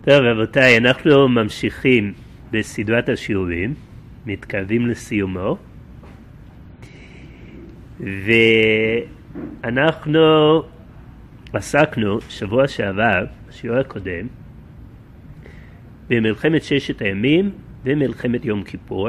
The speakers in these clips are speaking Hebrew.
טוב רבותיי, אנחנו ממשיכים בסדרת השיעורים, מתקרבים לסיומו, ואנחנו עסקנו שבוע שעבר, בשיעור הקודם, במלחמת ששת הימים ומלחמת יום כיפור,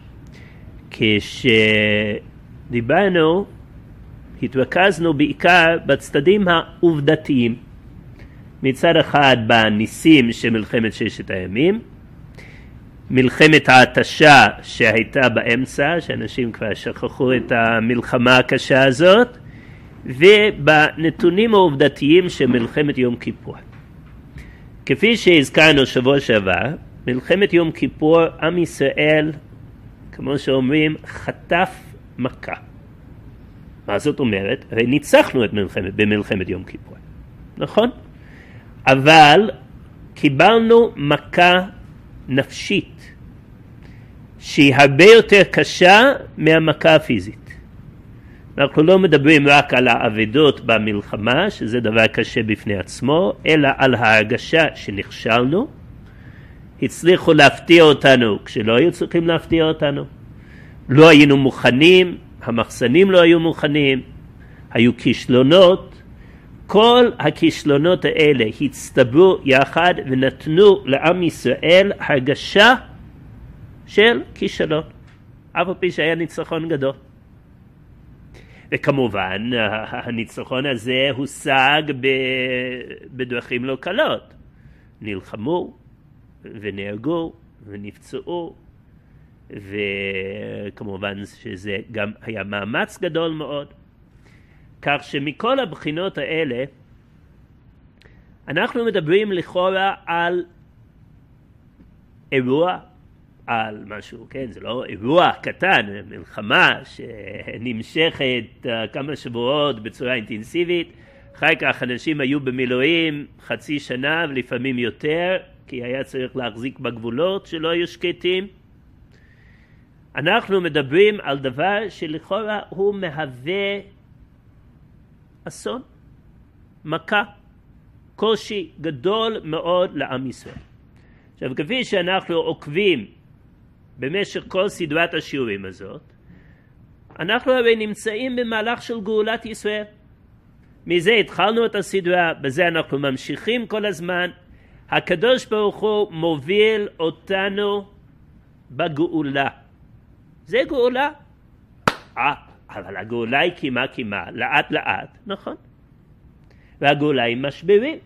כשדיברנו, התרכזנו בעיקר בצדדים העובדתיים, מצד אחד בניסים של מלחמת ששת הימים, מלחמת ההתשה שהייתה באמצע, שאנשים כבר שכחו את המלחמה הקשה הזאת, ובנתונים העובדתיים של מלחמת יום כיפור. כפי שהזכרנו שבוע שעבר, מלחמת יום כיפור, עם ישראל, כמו שאומרים, חטף מכה. מה זאת אומרת? הרי ניצחנו במלחמת יום כיפור, נכון? אבל קיבלנו מכה נפשית שהיא הרבה יותר קשה מהמכה הפיזית. אנחנו לא מדברים רק על האבדות במלחמה, שזה דבר קשה בפני עצמו, אלא על ההרגשה שנכשלנו. הצליחו להפתיע אותנו כשלא היו צריכים להפתיע אותנו. לא היינו מוכנים, המחסנים לא היו מוכנים, היו כישלונות. כל הכישלונות האלה הצטברו יחד ונתנו לעם ישראל הרגשה של כישלון, אף על פי שהיה ניצחון גדול. וכמובן הניצחון הזה הושג בדרכים לא קלות. נלחמו ונהרגו ונפצעו, וכמובן שזה גם היה מאמץ גדול מאוד. כך שמכל הבחינות האלה אנחנו מדברים לכאורה על אירוע, על משהו, כן, זה לא אירוע קטן, מלחמה שנמשכת כמה שבועות בצורה אינטנסיבית. אחר כך אנשים היו במילואים חצי שנה ולפעמים יותר, כי היה צריך להחזיק בגבולות שלא היו שקטים. אנחנו מדברים על דבר שלכאורה הוא מהווה אסון, מכה, קושי גדול מאוד לעם ישראל. עכשיו, כפי שאנחנו עוקבים במשך כל סדרת השיעורים הזאת, אנחנו הרי נמצאים במהלך של גאולת ישראל. מזה התחלנו את הסדרה, בזה אנחנו ממשיכים כל הזמן. הקדוש ברוך הוא מוביל אותנו בגאולה. זה גאולה. אבל הגאולה היא קימה, לאט לאט, נכון? והגאולה היא משברים.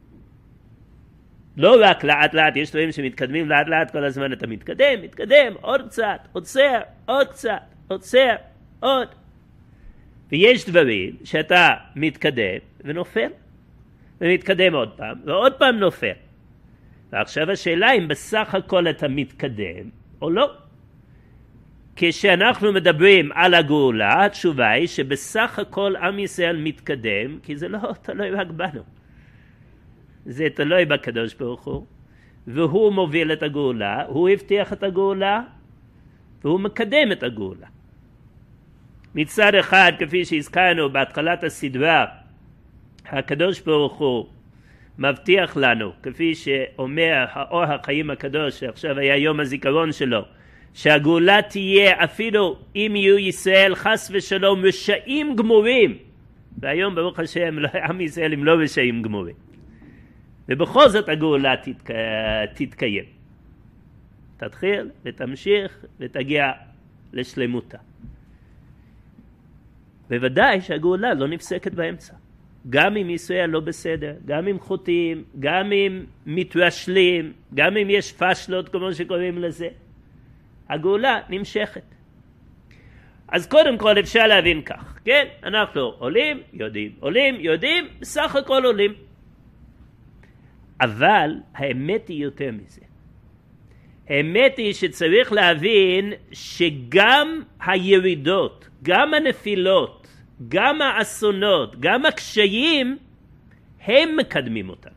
לא רק לאט לאט, יש דברים שמתקדמים לאט לאט כל הזמן, אתה מתקדם, עוד קצת, עוצר, עוד קצת, עוצר, עוד. ויש דברים שאתה מתקדם ונופל, ומתקדם עוד פעם, ועוד פעם נופל. ועכשיו השאלה אם בסך הכל אתה מתקדם או לא. כשאנחנו מדברים על הגאולה, התשובה היא שבסך הכל עם ישראל מתקדם, כי זה לא תלוי רק בנו. זה תלוי בקדוש ברוך הוא, והוא מוביל את הגאולה, הוא הבטיח את הגאולה, והוא מקדם את הגאולה. מצד אחד, כפי שהזכרנו בהתחלת הסדרה, הקדוש ברוך הוא מבטיח לנו, כפי שאומר האור החיים הקדוש, שעכשיו היה יום הזיכרון שלו, שהגאולה תהיה אפילו אם יהיו ישראל חס ושלום רשעים גמורים, והיום ברוך השם עם ישראל הם לא רשעים גמורים, ובכל זאת הגאולה תתקיים, תתחיל ותמשיך ותגיע לשלמותה. בוודאי שהגאולה לא נפסקת באמצע, גם אם ישראל לא בסדר, גם אם חוטאים, גם אם מתרשלים, גם אם יש פשלות כמו שקוראים לזה, הגאולה נמשכת. אז קודם כל אפשר להבין כך, כן? אנחנו עולים, בסך הכל עולים. אבל האמת היא יותר מזה. האמת היא שצריך להבין שגם הירידות, גם הנפילות, גם האסונות, גם הקשיים, הם מקדמים אותנו.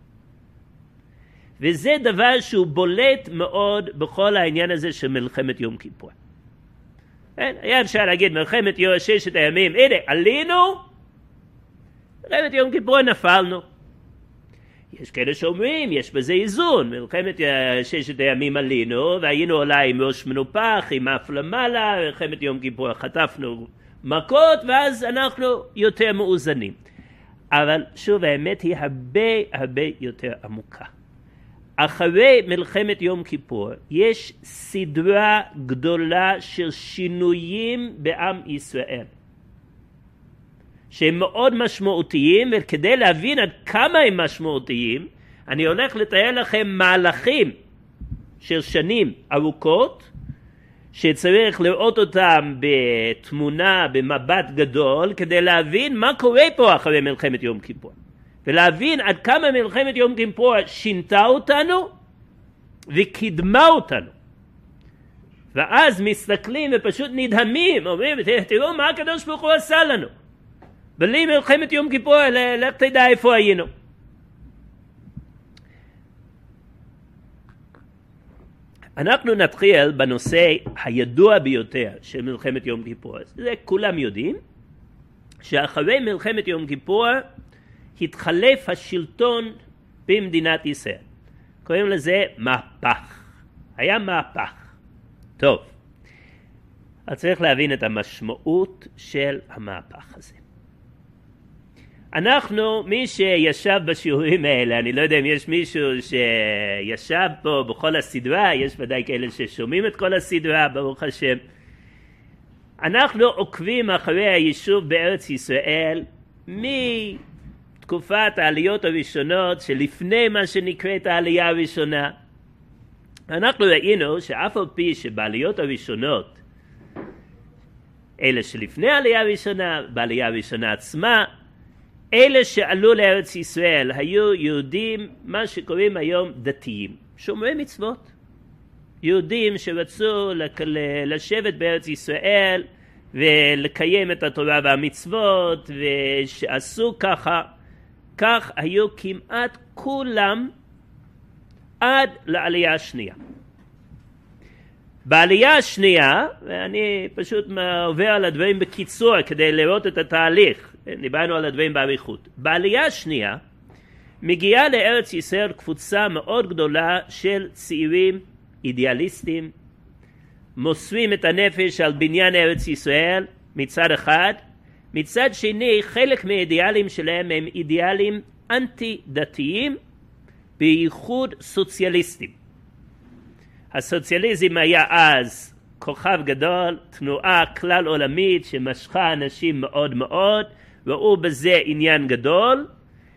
וזה דבר שהוא בולט מאוד בכל העניין הזה של מלחמת יום כיפור. היה אפשר להגיד מלחמת ששת הימים, הנה עלינו, מלחמת יום כיפור נפלנו. יש כאלה שאומרים, יש בזה איזון, מלחמת ששת הימים עלינו, והיינו אולי עם ראש מנופח, עם אף למעלה, מלחמת יום כיפור חטפנו מכות, ואז אנחנו יותר מאוזנים. אבל שוב, האמת היא הרבה יותר עמוקה. אחרי מלחמת יום כיפור, יש סדרה גדולה של שינויים בעם ישראל. שהם מאוד משמעותיים, וכדי להבין עד כמה הם משמעותיים, אני הולך לתאר לכם מהלכים של שנים ארוכות, שצריך לראות אותם בתמונה, במבט גדול, כדי להבין מה קורה פה אחרי מלחמת יום כיפור. ולהבין עד כמה מלחמת יום כיפור שינתה אותנו, וקידמה אותנו. ואז מסתכלים ופשוט נדהמים, אומרים, תראו מה הקדוש ברוך הוא עשה לנו. בלי מלחמת יום כיפור, לך תדע איפה היינו. אנחנו נתחיל בנושא הידוע ביותר של מלחמת יום כיפור. זה כולם יודעים, שאחרי מלחמת יום כיפור התחלף השלטון במדינת ישראל. קוראים לזה מהפך. היה מהפך. טוב, אז צריך להבין את המשמעות של המהפך הזה. אנחנו, מי שישב בשיעורים האלה, אני לא יודע אם יש מישהו שישב פה בכל הסדרה, יש ודאי כאלה ששומעים את כל הסדרה, ברוך השם. אנחנו עוקבים אחרי היישוב בארץ ישראל מתקופת העליות הראשונות שלפני מה שנקראת העלייה הראשונה. אנחנו ראינו שאף על פי שבעליות הראשונות, אלה שלפני העלייה הראשונה, בעלייה הראשונה עצמה, אלה שעלו לארץ ישראל היו יהודים, מה שקוראים היום דתיים, שומרי מצוות. יהודים שרצו לשבת בארץ ישראל ולקיים את התורה והמצוות, ושעשו ככה, כך היו כמעט כולם עד לעלייה השנייה. בעלייה השנייה, ואני פשוט עובר על הדברים בקיצור כדי לראות את התהליך, דיברנו על הדברים באריכות. בעלייה השנייה מגיעה לארץ ישראל קבוצה מאוד גדולה של צעירים אידיאליסטים, מוסרים את הנפש על בניין ארץ ישראל מצד אחד, מצד שני חלק מהאידיאלים שלהם הם אידיאלים אנטי דתיים, בייחוד סוציאליסטים. הסוציאליזם היה אז כוכב גדול, תנועה כלל עולמית שמשכה אנשים מאוד מאוד, ראו בזה עניין גדול,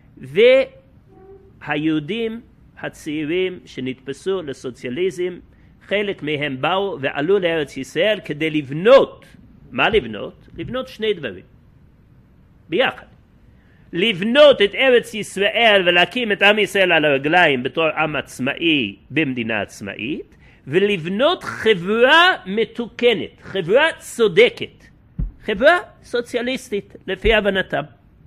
והיהודים הצעירים שנתפסו לסוציאליזם, חלק מהם באו ועלו לארץ ישראל כדי לבנות. מה לבנות? לבנות שני דברים ביחד. לבנות את ארץ ישראל ולהקים את עם ישראל על הרגליים בתור עם עצמאי במדינה עצמאית, ולבנות חברה מתוקנת, חברה צודקת, חברה סוציאליסטית לפי הבנתם.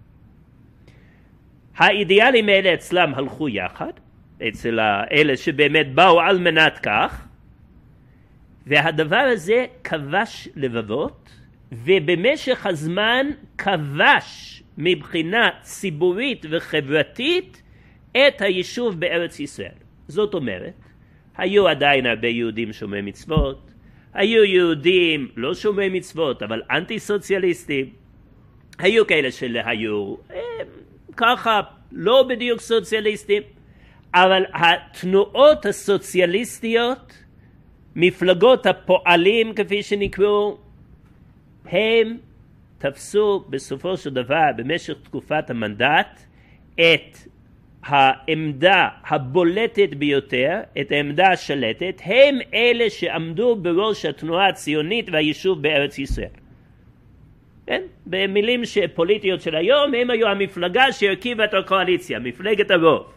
האידיאלים האלה אצלם הלכו יחד, אצל אלה שבאמת באו על מנת כך, והדבר הזה כבש לבבות, ובמשך הזמן כבש מבחינה ציבורית וחברתית את היישוב בארץ ישראל. זאת אומרת, היו עדיין הרבה יהודים שומרי מצוות, היו יהודים לא שומרי מצוות אבל אנטי סוציאליסטים, היו כאלה שהיו ככה לא בדיוק סוציאליסטים, אבל התנועות הסוציאליסטיות, מפלגות הפועלים כפי שנקראו, הם תפסו בסופו של דבר במשך תקופת המנדט את העמדה הבולטת ביותר, את העמדה השלטת, הם אלה שעמדו בראש התנועה הציונית והיישוב בארץ ישראל. כן? במילים פוליטיות של היום, הם היו המפלגה שהרכיבה את הקואליציה, מפלגת הרוב.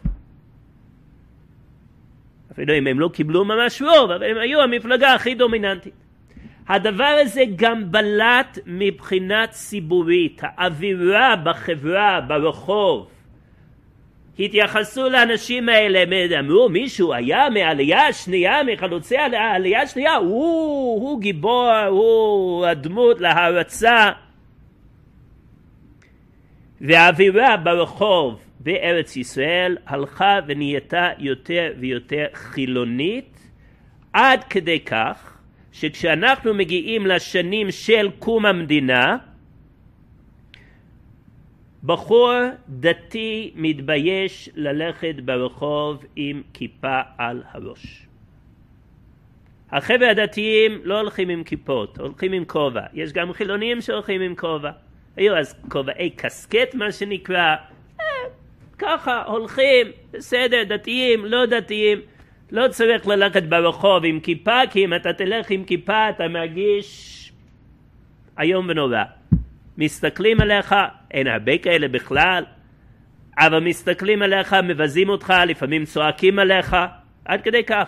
אפילו אם הם לא קיבלו ממש רוב, אבל הם היו המפלגה הכי דומיננטית. הדבר הזה גם בלט מבחינה ציבורית, האווירה בחברה, ברחוב. התייחסו לאנשים האלה, אמרו, מישהו היה מהעלייה השנייה, מחלוצי העלייה השנייה, הוא גיבור, הוא הדמות להרצה. והאווירה ברחוב בארץ ישראל הלכה ונהייתה יותר ויותר חילונית, עד כדי כך שכשאנחנו מגיעים לשנים של קום המדינה, בחור דתי מתבייש ללכת ברחוב עם כיפה על הראש. החבר'ה הדתיים לא הולכים עם כיפות, הולכים עם כובע. יש גם חילונים שהולכים עם כובע. היו אז כובעי קסקט מה שנקרא. ככה הולכים, בסדר, דתיים, לא דתיים. לא צריך ללכת ברחוב עם כיפה, כי אם אתה תלך עם כיפה אתה מרגיש איום ונורא. מסתכלים עליך, אין הרבה כאלה בכלל, אבל מסתכלים עליך, מבזים אותך, לפעמים צועקים עליך, עד כדי כך.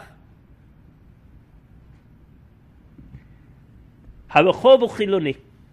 הרחוב הוא חילוני.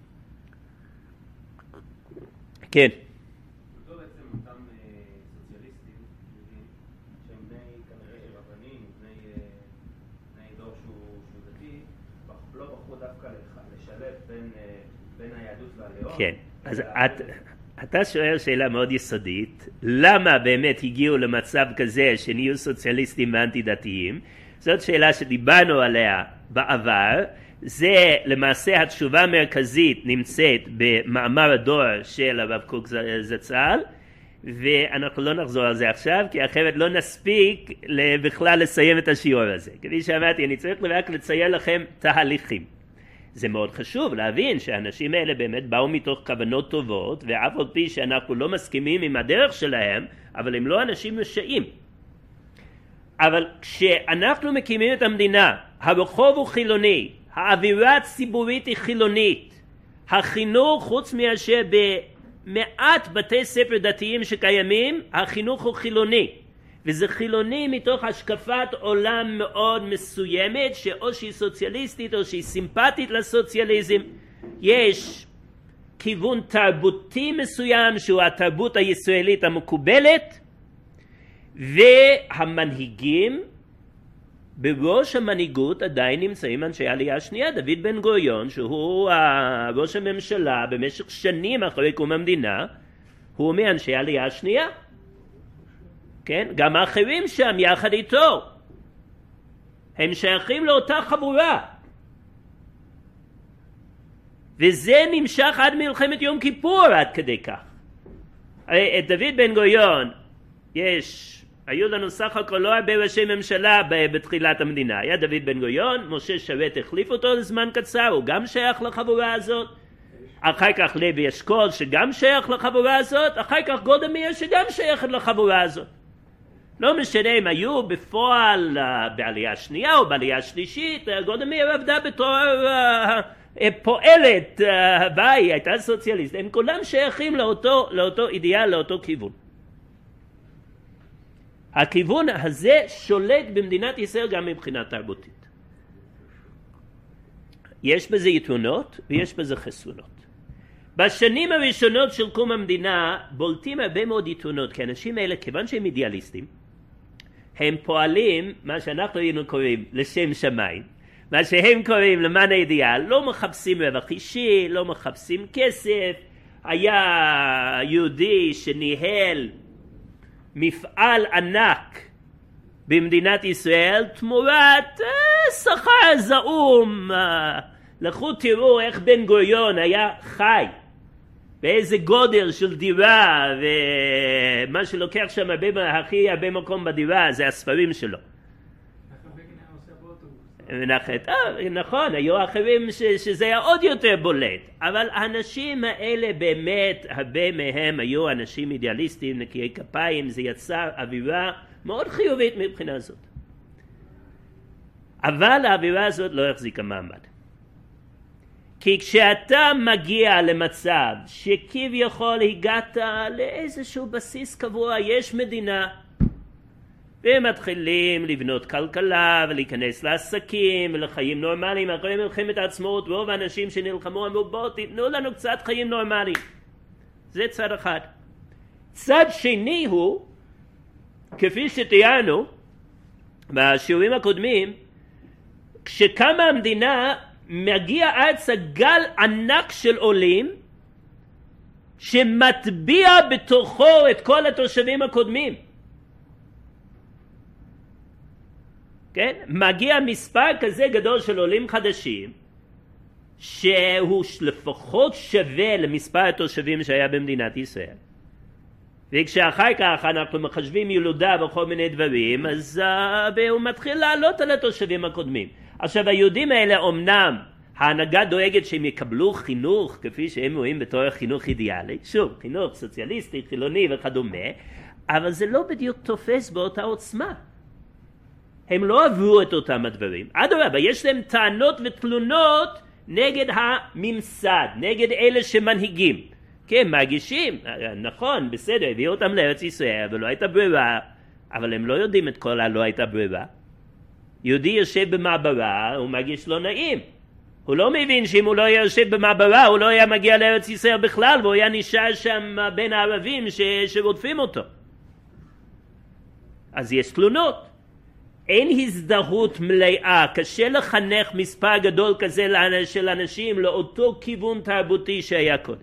כן. זו בעצם אותם סוציאליסטים שהם בני כנראה רבנים, בני דור שהוא דתי, לא בחרו דווקא לשלב בין היהדות והלאום. כן, אז אתה שואל שאלה מאוד יסודית, למה באמת הגיעו למצב כזה שנהיו סוציאליסטים ואנטי דתיים? זאת שאלה שדיברנו עליה בעבר, זה למעשה התשובה המרכזית נמצאת במאמר הדור של הרב קוק זצ"ל, ואנחנו לא נחזור על זה עכשיו, כי אחרת לא נספיק בכלל לסיים את השיעור הזה. כפי שאמרתי, אני צריך רק לצייר לכם תהליכים. זה מאוד חשוב להבין שהאנשים האלה באמת באו מתוך כוונות טובות, ואף על פי שאנחנו לא מסכימים עם הדרך שלהם, אבל הם לא אנשים רשעים. אבל כשאנחנו מקימים את המדינה, הרחוב הוא חילוני, האווירה הציבורית היא חילונית, החינוך חוץ מאשר במעט בתי ספר דתיים שקיימים, החינוך הוא חילוני, וזה חילוני מתוך השקפת עולם מאוד מסוימת, שאו שהיא סוציאליסטית או שהיא סימפטית לסוציאליזם. יש כיוון תרבותי מסוים שהוא התרבות הישראלית המקובלת, והמנהיגים בראש המנהיגות עדיין נמצאים אנשי העלייה השנייה. דוד בן גוריון, שהוא ראש הממשלה במשך שנים אחרי קום המדינה, הוא מאנשי העלייה השנייה. כן? גם האחרים שם יחד איתו הם שייכים לאותה חבורה, וזה נמשך עד מלחמת יום כיפור עד כדי כך. את דוד בן גוריון היו לנו סך הכל לא הרבה ראשי ממשלה בתחילת המדינה. היה דוד בן גוריון, משה שרת החליף אותו לזמן קצר, הוא גם שייך לחבורה הזאת. אחר כך לוי אשכול שגם שייך לחבורה הזאת, אחר כך גולדה מאיר שגם שייכת לחבורה הזאת. לא משנה אם היו בפועל בעלייה שנייה או בעלייה שלישית, גולדה מאיר עבדה בתור פועלת, והיא הייתה סוציאליסט. הם כולם שייכים לאותו אידיאל, לאותו כיוון. הכיוון הזה שולט במדינת ישראל גם מבחינה תרבותית. יש בזה יתרונות ויש בזה חסרונות. בשנים הראשונות של קום המדינה בולטים הרבה מאוד יתרונות, כי האנשים האלה, כיוון שהם אידיאליסטים, הם פועלים מה שאנחנו היינו קוראים לשם שמיים, מה שהם קוראים למען האידיאל, לא מחפשים רווח אישי, לא מחפשים כסף. היה יהודי שניהל מפעל ענק במדינת ישראל תמורת שכר זעום. לכו תראו איך בן גוריון היה חי, באיזה גודל של דירה, ומה שלוקח שם הכי הרבה מקום בדירה זה הספרים שלו. נכון, היו אחרים שזה היה עוד יותר בולט, אבל האנשים האלה באמת, הרבה מהם היו אנשים אידיאליסטים, נקיי כפיים. זה יצר אווירה מאוד חיובית מבחינה זאת. אבל האווירה הזאת לא החזיקה מעמד. כי כשאתה מגיע למצב שכביכול הגעת לאיזשהו בסיס קבוע, יש מדינה, והם מתחילים לבנות כלכלה ולהיכנס לעסקים ולחיים נורמליים. אחרי מלחמת העצמאות רוב האנשים שנלחמו אמרו בואו תיתנו לנו קצת חיים נורמליים. זה צד אחד. צד שני הוא, כפי שתיארנו בשיעורים הקודמים, כשקמה המדינה מגיע ארצה גל ענק של עולים, שמטביע בתוכו את כל התושבים הקודמים. כן? מגיע מספר כזה גדול של עולים חדשים, שהוא לפחות שווה למספר התושבים שהיה במדינת ישראל. וכשאחר כך אנחנו מחשבים ילודה וכל מיני דברים, אז הוא מתחיל לעלות על התושבים הקודמים. עכשיו היהודים האלה אומנם ההנהגה דואגת שהם יקבלו חינוך כפי שהם רואים בתור חינוך אידיאלי, שוב, חינוך סוציאליסטי, חילוני וכדומה, אבל זה לא בדיוק תופס באותה עוצמה. הם לא עברו את אותם הדברים. אדרבה, יש להם טענות ותלונות נגד הממסד, נגד אלה שמנהיגים. כן, מרגישים, נכון, בסדר, הביאו אותם לארץ ישראל ולא הייתה ברירה, אבל הם לא יודעים את כל הלא הייתה ברירה. יהודי יושב במעברה, הוא מרגיש לא נעים. הוא לא מבין שאם הוא לא היה יושב במעברה, הוא לא היה מגיע לארץ ישראל בכלל, והוא היה נשאר שם בין הערבים שרודפים אותו. אז יש תלונות. אין הזדהות מלאה, קשה לחנך מספר גדול כזה של אנשים לאותו כיוון תרבותי שהיה קודם.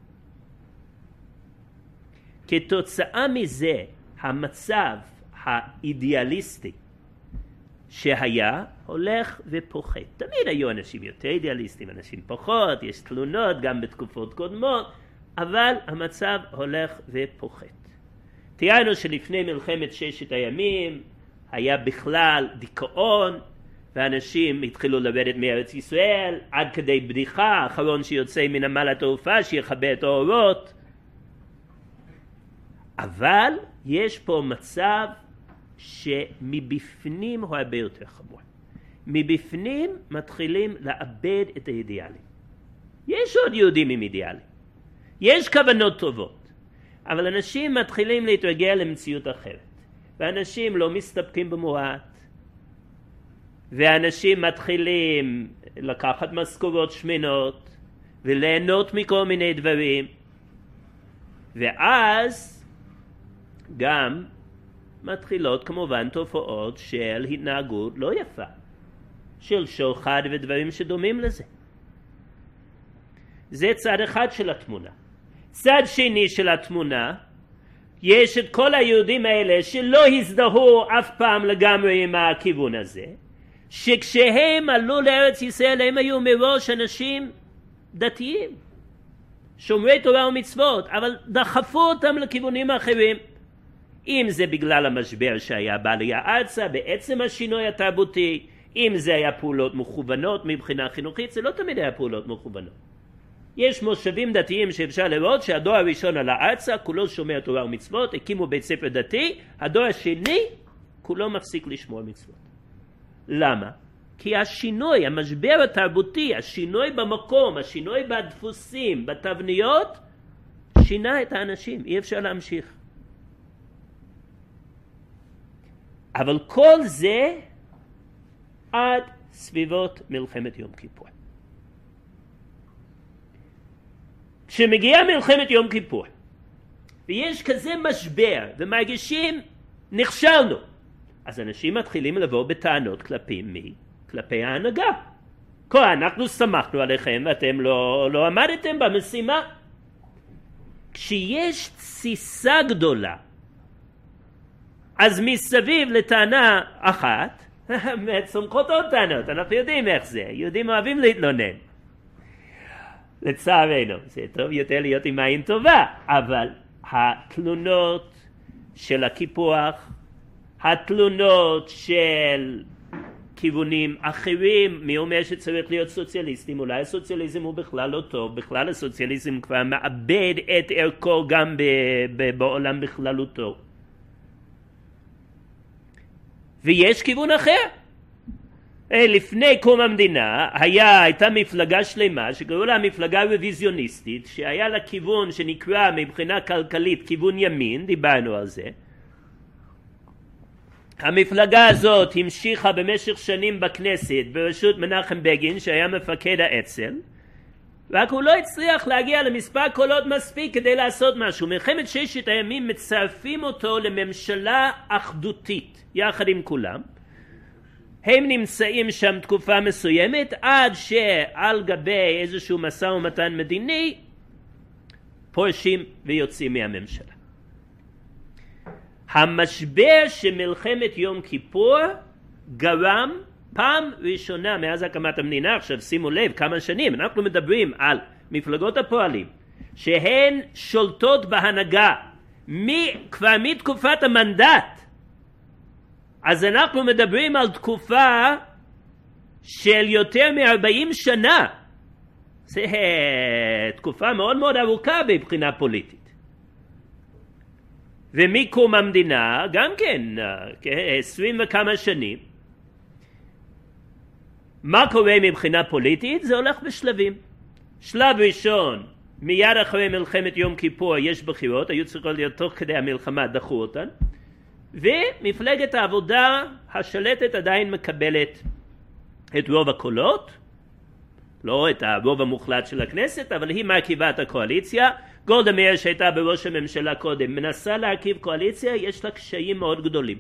כתוצאה מזה, המצב האידיאליסטי שהיה הולך ופוחת. תמיד היו אנשים יותר אידיאליסטים, אנשים פחות, יש תלונות גם בתקופות קודמות, אבל המצב הולך ופוחת. תראינו שלפני מלחמת ששת הימים היה בכלל דיכאון, ואנשים התחילו לרדת מארץ ישראל, עד כדי בדיחה, האחרון שיוצא מנמל התעופה שיכבה את האורות. אבל יש פה מצב שמבפנים הוא הרבה יותר חמור. מבפנים מתחילים לאבד את האידיאלים. יש עוד יהודים עם אידיאלים. יש כוונות טובות. אבל אנשים מתחילים להתרגל למציאות אחרת. ואנשים לא מסתפקים במועט. ואנשים מתחילים לקחת משכורות שמנות וליהנות מכל מיני דברים. ואז גם מתחילות כמובן תופעות של התנהגות לא יפה, של שוחד ודברים שדומים לזה. זה צד אחד של התמונה. צד שני של התמונה, יש את כל היהודים האלה שלא הזדהו אף פעם לגמרי עם הכיוון הזה, שכשהם עלו לארץ ישראל הם היו מראש אנשים דתיים, שומרי תורה ומצוות, אבל דחפו אותם לכיוונים אחרים. אם זה בגלל המשבר שהיה בעלייה ארצה, בעצם השינוי התרבותי, אם זה היה פעולות מכוונות מבחינה חינוכית, זה לא תמיד היה פעולות מכוונות. יש מושבים דתיים שאפשר לראות שהדור הראשון על הארצה, כולו שומר תורה ומצוות, הקימו בית ספר דתי, הדור השני, כולו מפסיק לשמור מצוות. למה? כי השינוי, המשבר התרבותי, השינוי במקום, השינוי בדפוסים, בתבניות, שינה את האנשים, אי אפשר להמשיך. אבל כל זה עד סביבות מלחמת יום כיפור. כשמגיעה מלחמת יום כיפור, ויש כזה משבר, ומרגישים נכשלנו, אז אנשים מתחילים לבוא בטענות כלפי מי? כלפי ההנהגה. אנחנו שמחנו עליכם ואתם לא עמדתם במשימה. כשיש תסיסה גדולה, אז מסביב לטענה אחת, צומחות עוד טענות, אנחנו יודעים איך זה, יהודים אוהבים להתלונן. לצערנו, זה טוב יותר להיות עם עין טובה, אבל התלונות של הקיפוח, התלונות של כיוונים אחרים, מי אומר שצריך להיות סוציאליסטים, אולי הסוציאליזם הוא בכלל לא טוב, בכלל הסוציאליזם כבר מאבד את ערכו גם בעולם בכללותו. ויש כיוון אחר. לפני קום המדינה הייתה מפלגה שלמה שקראו לה מפלגה רוויזיוניסטית, שהיה לה כיוון שנקרא מבחינה כלכלית כיוון ימין, דיברנו על זה. המפלגה הזאת המשיכה במשך שנים בכנסת בראשות מנחם בגין שהיה מפקד האצ"ל, רק הוא לא הצליח להגיע למספר קולות מספיק כדי לעשות משהו. מלחמת ששת הימים מצרפים אותו לממשלה אחדותית יחד עם כולם. הם נמצאים שם תקופה מסוימת עד שעל גבי איזשהו משא ומתן מדיני פורשים ויוצאים מהממשלה. המשבר של מלחמת יום כיפור גרם פעם ראשונה מאז הקמת המדינה, עכשיו שימו לב כמה שנים, אנחנו מדברים על מפלגות הפועלים שהן שולטות בהנהגה כבר מתקופת המנדט, אז אנחנו מדברים על תקופה של יותר מ-40 שנה, זה תקופה מאוד מאוד ארוכה מבחינה פוליטית. ומקום המדינה גם כן 20 וכמה שנים. מה קורה מבחינה פוליטית? זה הולך בשלבים. שלב ראשון, מיד אחרי מלחמת יום כיפור יש בחירות, היו צריכות להיות תוך כדי המלחמה, דחו אותן, ומפלגת העבודה השלטת עדיין מקבלת את רוב הקולות, לא את הרוב המוחלט של הכנסת, אבל היא מרכיבה את הקואליציה. גולדה מאיר שהייתה בראש הממשלה קודם מנסה להרכיב קואליציה, יש לה קשיים מאוד גדולים.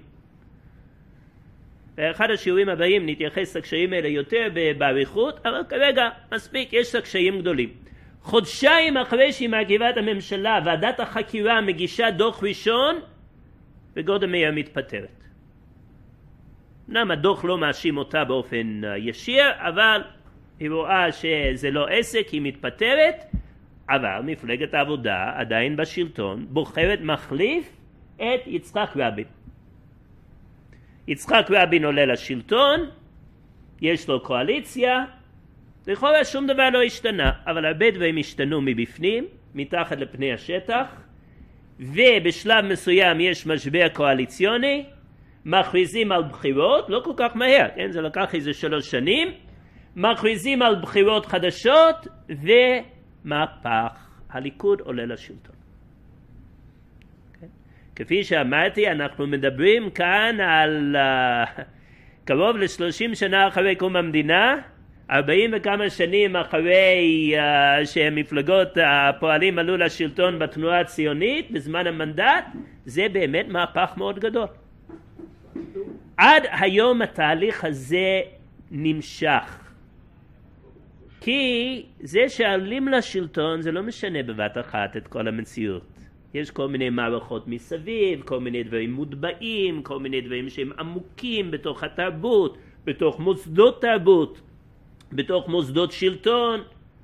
באחד השיעורים הבאים נתייחס לקשיים האלה יותר באריכות, אבל כרגע מספיק, יש לה קשיים גדולים. חודשיים אחרי שהיא מרכיבה את הממשלה, ועדת החקירה מגישה דוח ראשון, וגולדה מאיר מתפטרת. אמנם הדוח לא מאשים אותה באופן ישיר, אבל היא רואה שזה לא עסק, היא מתפטרת, אבל מפלגת העבודה עדיין בשלטון, בוחרת מחליף את יצחק רבין. יצחק רבין עולה לשלטון, יש לו קואליציה, לכאורה שום דבר לא השתנה, אבל הרבה דברים השתנו מבפנים, מתחת לפני השטח, ובשלב מסוים יש משבר קואליציוני, מכריזים על בחירות, לא כל כך מהר, כן? זה לקח איזה 3 שנים, מכריזים על בחירות חדשות, ומהפך, הליכוד עולה לשלטון. כפי שאמרתי, אנחנו מדברים כאן על קרוב ל-30 שנה אחרי קום המדינה, 40 וכמה שנים אחרי שמפלגות הפועלים עלו לשלטון בתנועה הציונית, בזמן המנדט, זה באמת מהפך מאוד גדול. עד היום התהליך הזה נמשך. כי זה שעלים לשלטון זה לא משנה בבת אחת את כל המציאות. יש כל מיני מערכות מסביב, כל מיני דברים מוטבעים, כל מיני דברים שהם עמוקים בתוך התרבות, בתוך מוסדות תרבות, בתוך מוסדות שלטון.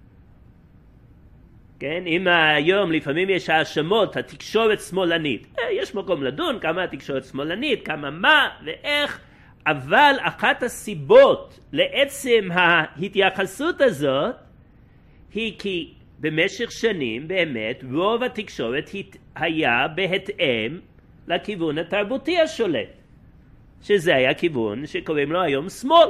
כן, אם היום לפעמים יש האשמות, התקשורת שמאלנית, יש מקום לדון כמה התקשורת שמאלנית, כמה מה ואיך, אבל אחת הסיבות לעצם ההתייחסות הזאת היא כי במשך שנים באמת רוב התקשורת היה בהתאם לכיוון התרבותי השולט, שזה היה כיוון שקוראים לו היום שמאל.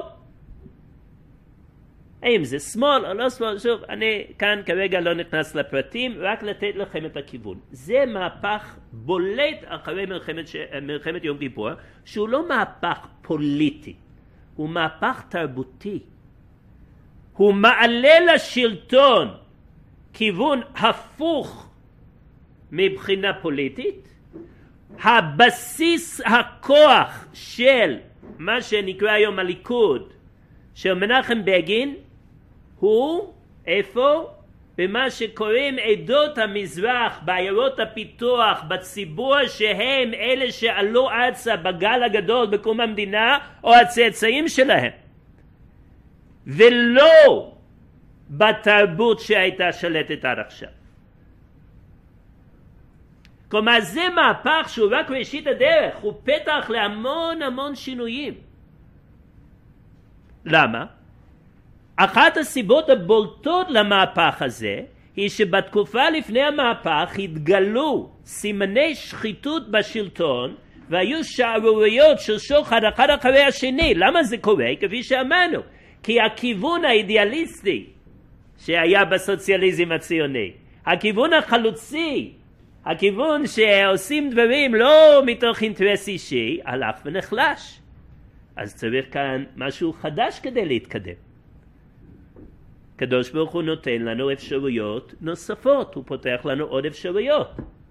האם זה שמאל או לא שמאל, שוב, אני כאן כרגע לא נכנס לפרטים, רק לתת לכם את הכיוון. זה מהפך בולט אחרי מלחמת יום כיפור, שהוא לא מהפך פוליטי, הוא מהפך תרבותי. הוא מעלה לשלטון כיוון הפוך מבחינה פוליטית. הבסיס הכוח של מה שנקרא היום הליכוד, של מנחם בגין, הוא איפה? במה שקוראים עדות המזרח, בעיירות הפיתוח, בציבור שהם אלה שעלו ארצה בגל הגדול בקום המדינה, או הצאצאים שלהם. ולא בתרבות שהייתה שלטת עד עכשיו. כלומר זה מהפך שהוא רק ראשית הדרך, הוא פתח להמון המון שינויים. למה? אחת הסיבות הבולטות למהפך הזה היא שבתקופה לפני המהפך התגלו סימני שחיתות בשלטון והיו שערוריות של שוחד אחד אחרי השני. למה זה קורה? כפי שאמרנו, כי הכיוון האידיאליסטי שהיה בסוציאליזם הציוני, הכיוון החלוצי, הכיוון שעושים דברים לא מתוך אינטרס אישי, הלך ונחלש. אז צריך כאן משהו חדש כדי להתקדם. הקדוש ברוך הוא נותן לנו אפשרויות נוספות, הוא פותח לנו עוד אפשרויות.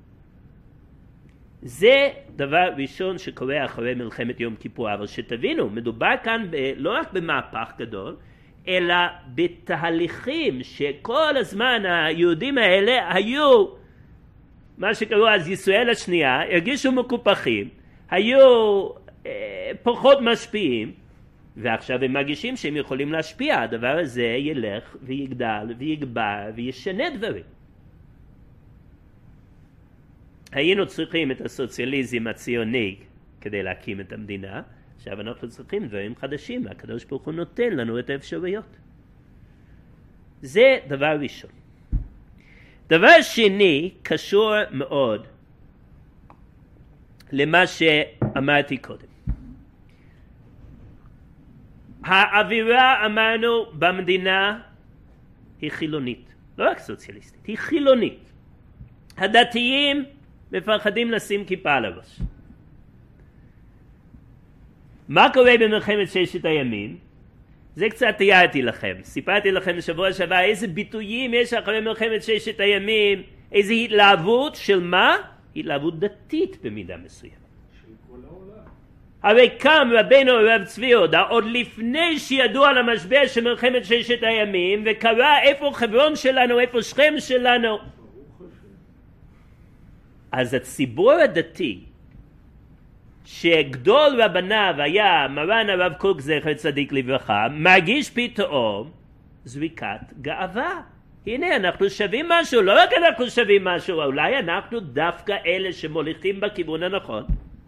זה דבר ראשון שקורה אחרי מלחמת יום כיפור, אבל שתבינו, מדובר כאן לא רק במהפך גדול, אלא בתהליכים שכל הזמן היהודים האלה היו מה שקראו אז ישראל השנייה, הרגישו מקופחים, היו פחות משפיעים, ועכשיו הם מרגישים שהם יכולים להשפיע. הדבר הזה ילך ויגדל ויגבר וישנה דברים. היינו צריכים את הסוציאליזם הציוני כדי להקים את המדינה, עכשיו אנחנו צריכים דברים חדשים, הקדוש ברוך הוא נותן לנו את האפשרויות. זה דבר ראשון. דבר שני קשור מאוד למה שאמרתי קודם. האווירה, אמרנו, במדינה היא חילונית, לא רק סוציאליסטית, היא חילונית. הדתיים מפחדים לשים כיפה על הראש. מה קורה במלחמת ששת הימים? זה קצת תיארתי לכם. סיפרתי לכם בשבוע שעבר איזה ביטויים יש אחרי מלחמת ששת הימים, איזה התלהבות של מה? התלהבות דתית במידה מסוימת. של כל העולם. הרי קם רבנו הרב צבי יהודה עוד לפני שידעו על המשבר של מלחמת ששת הימים, וקרא איפה חברון שלנו, איפה שכם שלנו. אז הציבור הדתי, שגדול רבניו היה מרן הרב קוק זכר צדיק לברכה, מרגיש פתאום זריקת גאווה. הנה אנחנו שווים משהו, לא רק אנחנו שווים משהו, אולי אנחנו דווקא אלה שמוליכים בכיוון הנכון.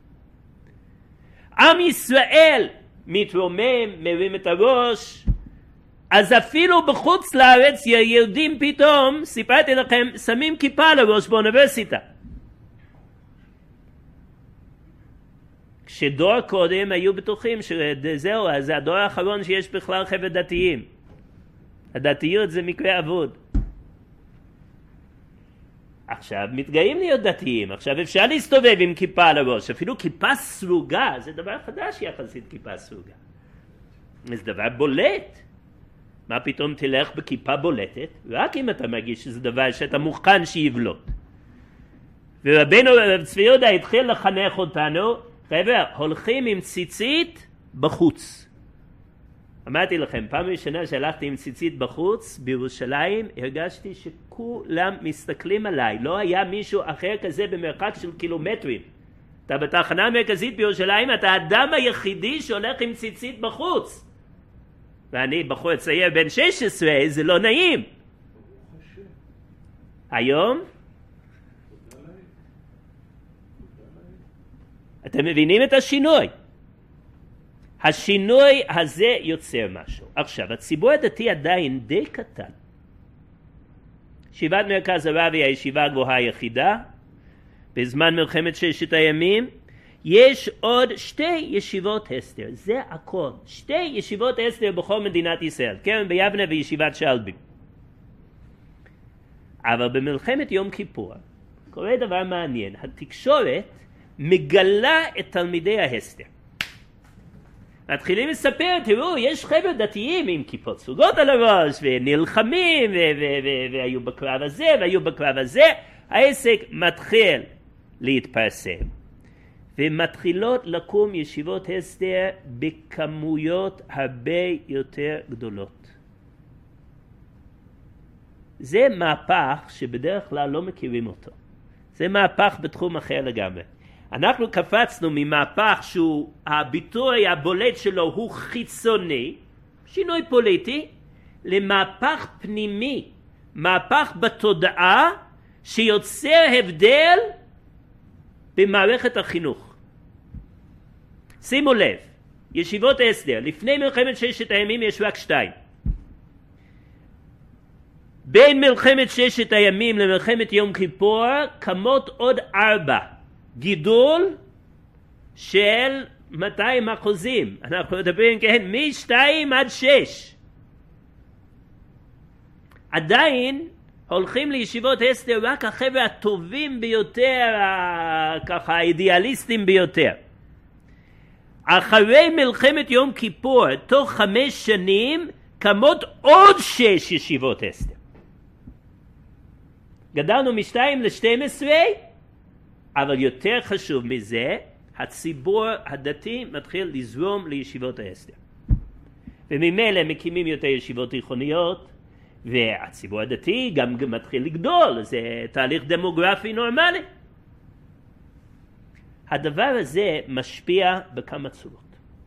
עם ישראל מתרומם, מרים את הראש, אז אפילו בחוץ לארץ יהודים פתאום, סיפרתי לכם, שמים כיפה על הראש באוניברסיטה. כשדור קודם היו בטוחים שזהו, אז זה הדור האחרון שיש בכלל חבר'ה דתיים. הדתיות זה מקרה אבוד. עכשיו מתגאים להיות דתיים, עכשיו אפשר להסתובב עם כיפה על הראש, אפילו כיפה סרוגה, זה דבר חדש יחסית כיפה סרוגה. זה דבר בולט. מה פתאום תלך בכיפה בולטת? רק אם אתה מרגיש שזה דבר שאתה מוכן שיבלוט. ורבנו רב צבי יהודה התחיל לחנך אותנו, חבר'ה, הולכים עם ציצית בחוץ. אמרתי לכם, פעם ראשונה שהלכתי עם ציצית בחוץ בירושלים, הרגשתי שכולם מסתכלים עליי. לא היה מישהו אחר כזה במרחק של קילומטרים. אתה בתחנה המרכזית בירושלים, אתה האדם היחידי שהולך עם ציצית בחוץ. ואני בחור צעיר בן 16, זה לא נעים. היום? אתם מבינים את השינוי? השינוי הזה יוצר משהו. עכשיו, הציבור הדתי עדיין די קטן. ישיבת מרכז הרב היא הישיבה הגבוהה היחידה. בזמן מלחמת ששת הימים יש עוד 2 ישיבות הסדר. זה הכל. 2 ישיבות הסדר בכל מדינת ישראל. קרן ביבנה וישיבת שלבי. אבל במלחמת יום כיפור קורה דבר מעניין. התקשורת מגלה את תלמידי ההסדר. מתחילים לספר, תראו, יש חבר'ה דתיים עם כיפות סרוגות על הראש, ונלחמים, והיו בקרב הזה, והיו בקרב הזה. העסק מתחיל להתפרסם. ומתחילות לקום ישיבות הסדר בכמויות הרבה יותר גדולות. זה מהפך שבדרך כלל לא מכירים אותו. זה מהפך בתחום אחר לגמרי. אנחנו קפצנו ממהפך שהוא, הביטוי הבולט שלו הוא חיצוני, שינוי פוליטי, למהפך פנימי, מהפך בתודעה שיוצר הבדל במערכת החינוך. שימו לב, ישיבות הסדר, לפני מלחמת ששת הימים יש רק 2. בין מלחמת ששת הימים למלחמת יום כיפור קמות עוד 4. גידול של 200%. אנחנו מדברים, כן, מ-2 עד 6. עדיין הולכים לישיבות הסדר רק החבר'ה הטובים ביותר, ככה האידיאליסטים ביותר. אחרי מלחמת יום כיפור, תוך 5 שנים, קמות עוד 6 ישיבות הסדר. גדלנו מ-2 ל-12, אבל יותר חשוב מזה, הציבור הדתי מתחיל לזרום לישיבות ההסדר. וממילא מקימים יותר ישיבות תיכוניות, והציבור הדתי גם מתחיל לגדול, זה תהליך דמוגרפי נורמלי. הדבר הזה משפיע בכמה צורות.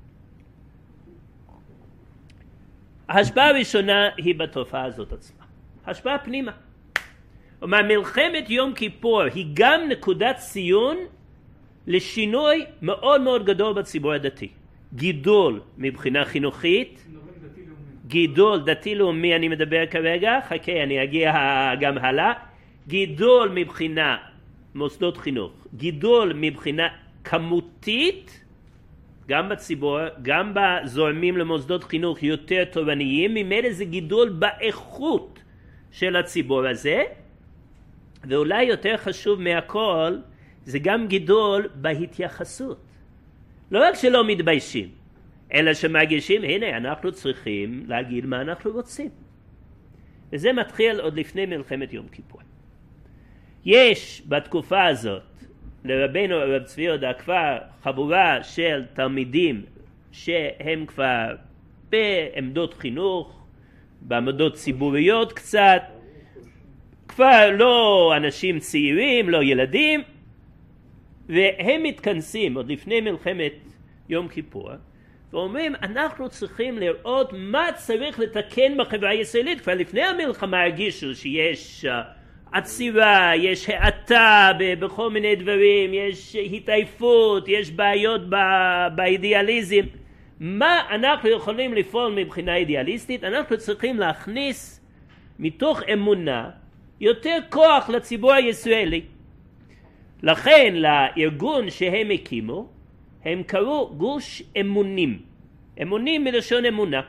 ההשפעה הראשונה היא בתופעה הזאת עצמה. השפעה פנימה. כלומר, מלחמת יום כיפור היא גם נקודת ציון לשינוי מאוד מאוד גדול בציבור הדתי. גידול מבחינה חינוכית, גידול דתי-לאומי אני מדבר כרגע, חכה אני אגיע גם הלאה, גידול מבחינה מוסדות חינוך, גידול מבחינה כמותית, גם בציבור, גם בזורמים למוסדות חינוך יותר תורניים, ממילא זה גידול באיכות של הציבור הזה, ואולי יותר חשוב מהכל, זה גם גידול בהתייחסות. לא רק שלא מתביישים, אלא שמרגישים, הנה אנחנו צריכים להגיד מה אנחנו רוצים. וזה מתחיל עוד לפני מלחמת יום כיפור. יש בתקופה הזאת, לרבנו הרב צבי יהודה כבר חבורה של תלמידים שהם כבר בעמדות חינוך, בעמדות ציבוריות קצת, כבר לא אנשים צעירים, לא ילדים, והם מתכנסים עוד לפני מלחמת יום כיפור, ואומרים אנחנו צריכים לראות מה צריך לתקן בחברה הישראלית. כבר לפני המלחמה הרגישו שיש עצירה, יש האטה בכל מיני דברים, יש התעייפות, יש בעיות באידיאליזם. מה אנחנו יכולים לפעול מבחינה אידיאליסטית? אנחנו צריכים להכניס מתוך אמונה יותר כוח לציבור הישראלי. לכן לארגון שהם הקימו, הם קראו גוש אמונים. אמונים מלשון אמונה.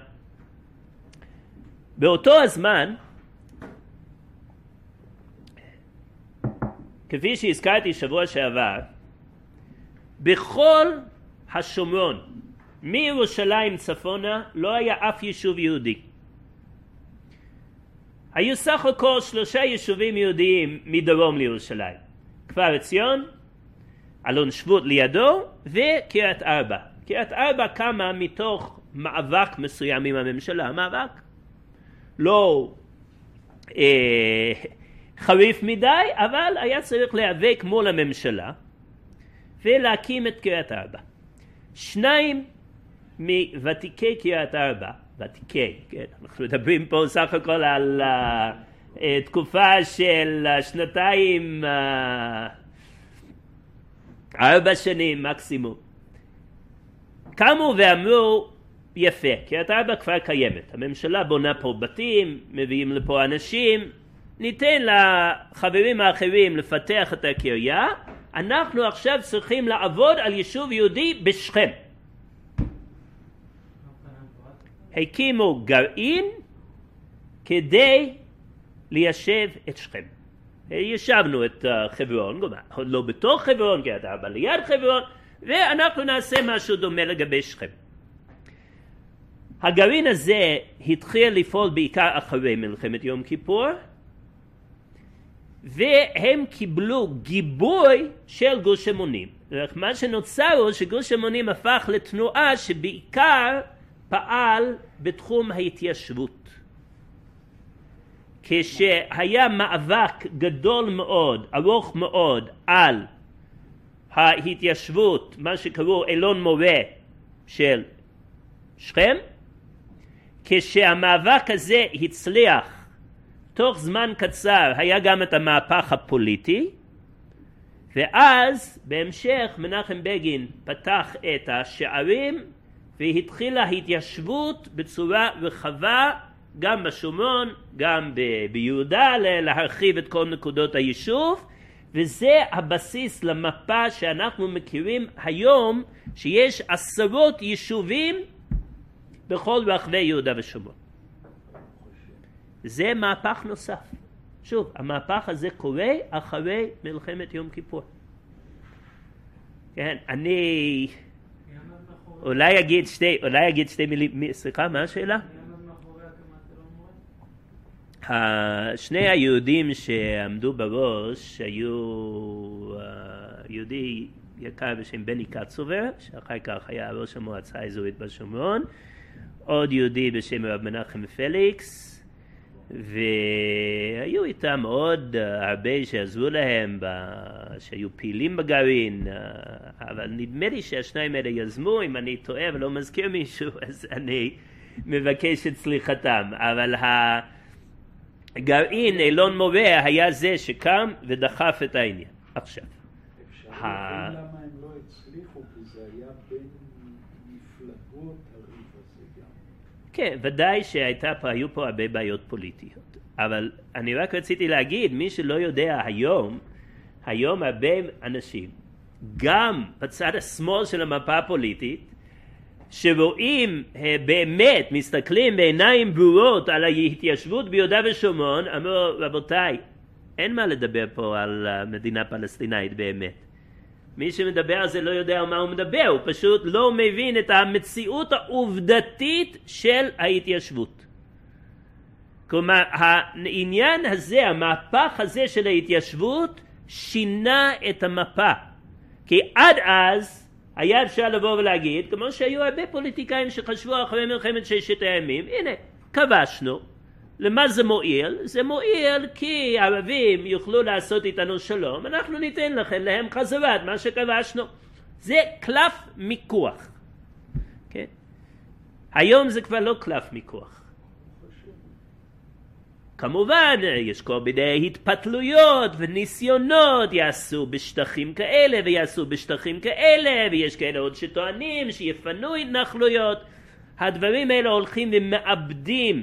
באותו הזמן, כפי שהזכרתי שבוע שעבר, בכל השומרון, מירושלים צפונה, לא היה אף יישוב יהודי. היו סך הכל 3 יישובים יהודיים מדרום לירושלים. כפר עציון, אלון שבות לידו, וקריית ארבע. קריית ארבע קמה מתוך מאבק מסוים עם הממשלה. מאבק לא חריף מדי, אבל היה צריך להיאבק מול הממשלה ולהקים את קריית ארבע. 2 מוותיקי קריית ארבע, ותיקי, כן, אנחנו מדברים פה סך הכל על תקופה של 2 4 שנים מקסימום, קמו ואמרו יפה, קריית ארבע כבר קיימת, הממשלה בונה פה בתים, מביאים לפה אנשים, ניתן לחברים האחרים לפתח את הקריה, אנחנו עכשיו צריכים לעבוד על יישוב יהודי בשכם. הקימו גרעין כדי ליישב את שכם. ישבנו את חברון, עוד לא בתוך חברון, כי אתה ליד חברון, ואנחנו נעשה משהו דומה לגבי שכם. הגרעין הזה התחיל לפעול בעיקר אחרי מלחמת יום כיפור, והם קיבלו גיבוי של גוש אמונים. מה שנוצר הוא שגוש אמונים הפך לתנועה שבעיקר פעל בתחום ההתיישבות. כשהיה מאבק גדול מאוד, ארוך מאוד, על ההתיישבות, מה שקראו אלון מורה של שכם, כשהמאבק הזה הצליח, תוך זמן קצר היה גם את המהפך הפוליטי, ואז בהמשך מנחם בגין פתח את השערים והתחילה התיישבות בצורה רחבה, גם בשומרון, גם ביהודה, להרחיב את כל נקודות היישוב, וזה הבסיס למפה שאנחנו מכירים היום, שיש 10 יישובים בכל רחבי יהודה ושומרון. זה מהפך נוסף. שוב, המהפך הזה קורה אחרי מלחמת יום כיפור. כן, אני אולי אגיד שתי מילים, סליחה, מה השאלה? 2 היהודים שעמדו בראש היו יהודי יקר בשם בני קצובר, שאחר כך היה ראש המועצה האזורית בשומרון, עוד יהודי בשם רב מנחם פליקס, והיו איתם עוד הרבה שעזרו להם, שהיו פעילים בגרעין, אבל נדמה לי שהשניים האלה יזמו. אם אני טועה ולא מזכיר מישהו, אז אני מבקש את סליחתם. אבל הגרעין אילון מורה היה זה שקם ודחף את העניין. עכשיו, אפשר להבין למה הם לא הצליחו, כי זה היה בין מפלגות הריב הזה גם. כן, ודאי שהיו פה הרבה בעיות פוליטיות, אבל אני רק רציתי להגיד, מי שלא יודע היום הרבה אנשים, גם בצד השמאל של המפה הפוליטית, שרואים באמת, מסתכלים בעיניים ברורות על ההתיישבות ביהודה ושומרון, אמרו, רבותיי, אין מה לדבר פה על מדינה פלסטינאית באמת. מי שמדבר על זה לא יודע על מה הוא מדבר, הוא פשוט לא מבין את המציאות העובדתית של ההתיישבות. כלומר, העניין הזה, המהפך הזה של ההתיישבות, שינה את המפה. כי עד אז היה אפשר לבוא ולהגיד, כמו שהיו הרבה פוליטיקאים שחשבו אחרי מלחמת ששת הימים, הנה, כבשנו. למה זה מועיל? זה מועיל כי הערבים יוכלו לעשות איתנו שלום, אנחנו ניתן להם חזרה את מה שכבשנו. זה קלף מיקוח. כן? היום זה כבר לא קלף מיקוח. כמובן, יש כל מיני התפתלויות וניסיונות, יעשו בשטחים כאלה ויעשו בשטחים כאלה, ויש כאלה עוד שטוענים שיפנו התנחלויות. הדברים האלה הולכים ומאבדים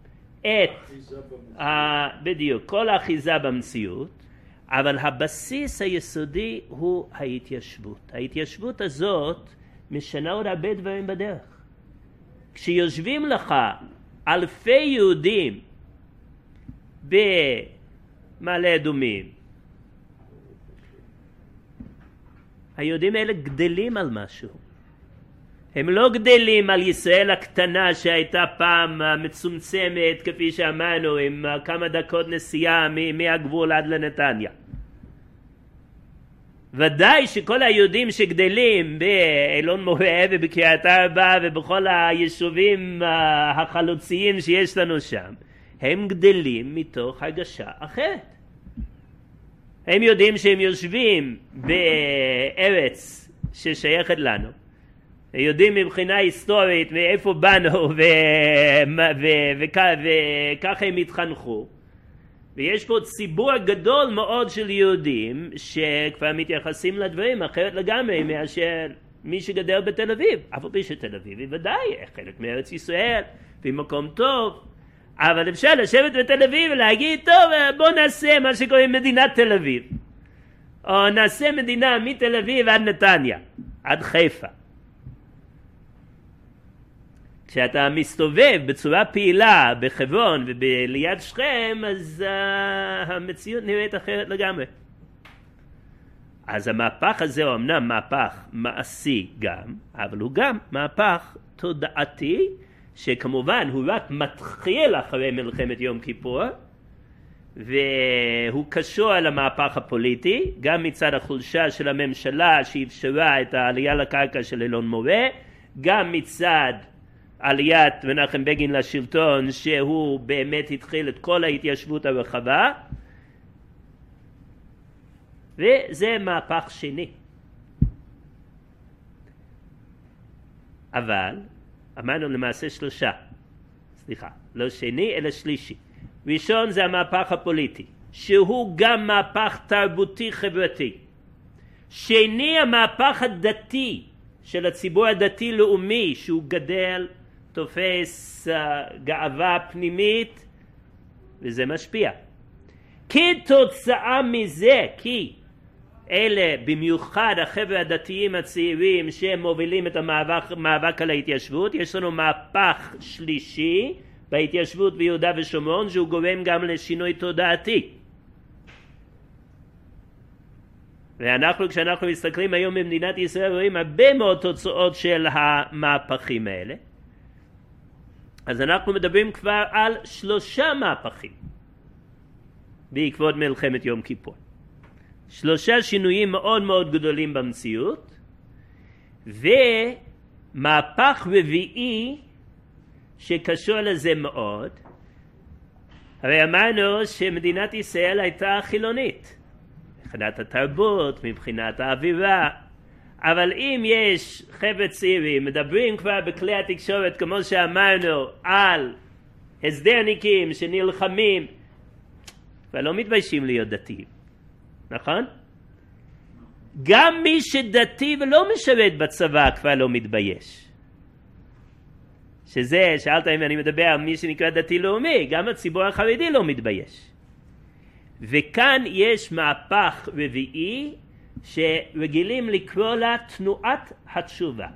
בדיוק, כל האחיזה במציאות, אבל הבסיס היסודי הוא ההתיישבות. ההתיישבות הזאת משנה עוד הרבה דברים בדרך. כשיושבים לך אלפי יהודים במעלה אדומים, היהודים האלה גדלים על משהו. הם לא גדלים על ישראל הקטנה שהייתה פעם מצומצמת, כפי שאמרנו, עם כמה דקות נסיעה מהגבול עד לנתניה. ודאי שכל היהודים שגדלים באילון מורה ובקריית ארבע ובכל היישובים החלוציים שיש לנו שם, הם גדלים מתוך הרגשה אחרת. הם יודעים שהם יושבים בארץ ששייכת לנו, יודעים מבחינה היסטורית מאיפה באנו וככה הם התחנכו, ויש פה ציבור גדול מאוד של יהודים שכבר מתייחסים לדברים אחרת לגמרי מאשר מי שגדל בתל אביב. אף פי שתל אביב היא ודאי חלק מארץ ישראל ומקום טוב, אבל אפשר לשבת בתל אביב ולהגיד, טוב, בוא נעשה מה שקוראים מדינת תל אביב, או נעשה מדינה מתל אביב עד נתניה, עד חיפה. כשאתה מסתובב בצורה פעילה בחברון וליד שכם, אז המציאות נראית אחרת לגמרי. אז המהפך הזה הוא אמנם מהפך מעשי גם, אבל הוא גם מהפך תודעתי, שכמובן הוא רק מתחיל אחרי מלחמת יום כיפור, והוא קשור על המהפך הפוליטי, גם מצד החולשה של הממשלה שאפשרה את העלייה לקרקע של אילון מורה, גם מצד עליית מנחם בגין לשלטון, שהוא באמת התחיל את כל ההתיישבות הרחבה, וזה מהפך שני. אבל אמרנו למעשה שלושה, לא שני אלא שלישי. ראשון זה המהפך הפוליטי, שהוא גם מהפך תרבותי חברתי. שני, המהפך הדתי של הציבור הדתי לאומי, שהוא גדל, תופס גאווה פנימית, וזה משפיע. כתוצאה מזה, כי אלה במיוחד החבר'ה הדתיים הצעירים שמובילים את המאבק על ההתיישבות, יש לנו מהפך שלישי בהתיישבות ביהודה ושומרון, שהוא גורם גם לשינוי תודעתי. כשאנחנו מסתכלים היום במדינת ישראל, רואים הרבה מאוד תוצאות של המהפכים האלה. אז אנחנו מדברים כבר על 3 מהפכים בעקבות מלחמת יום כיפור. 3 שינויים מאוד מאוד גדולים במציאות, ומהפך רביעי שקשור לזה מאוד. הרי אמרנו שמדינת ישראל הייתה חילונית, מבחינת התרבות, מבחינת האווירה, אבל אם יש חבר'ה צעירים, מדברים כבר בכלי התקשורת, כמו שאמרנו, על הסדרניקים שנלחמים, ולא מתביישים להיות דתיים, נכון? גם מי שדתי ולא משרת בצבא כבר לא מתבייש. שזה, שאלת אם אני מדבר על מי שנקרא דתי לאומי, גם הציבור החרדי לא מתבייש. וכאן יש מהפך רביעי שרגילים לקרוא לה תנועת התשובה.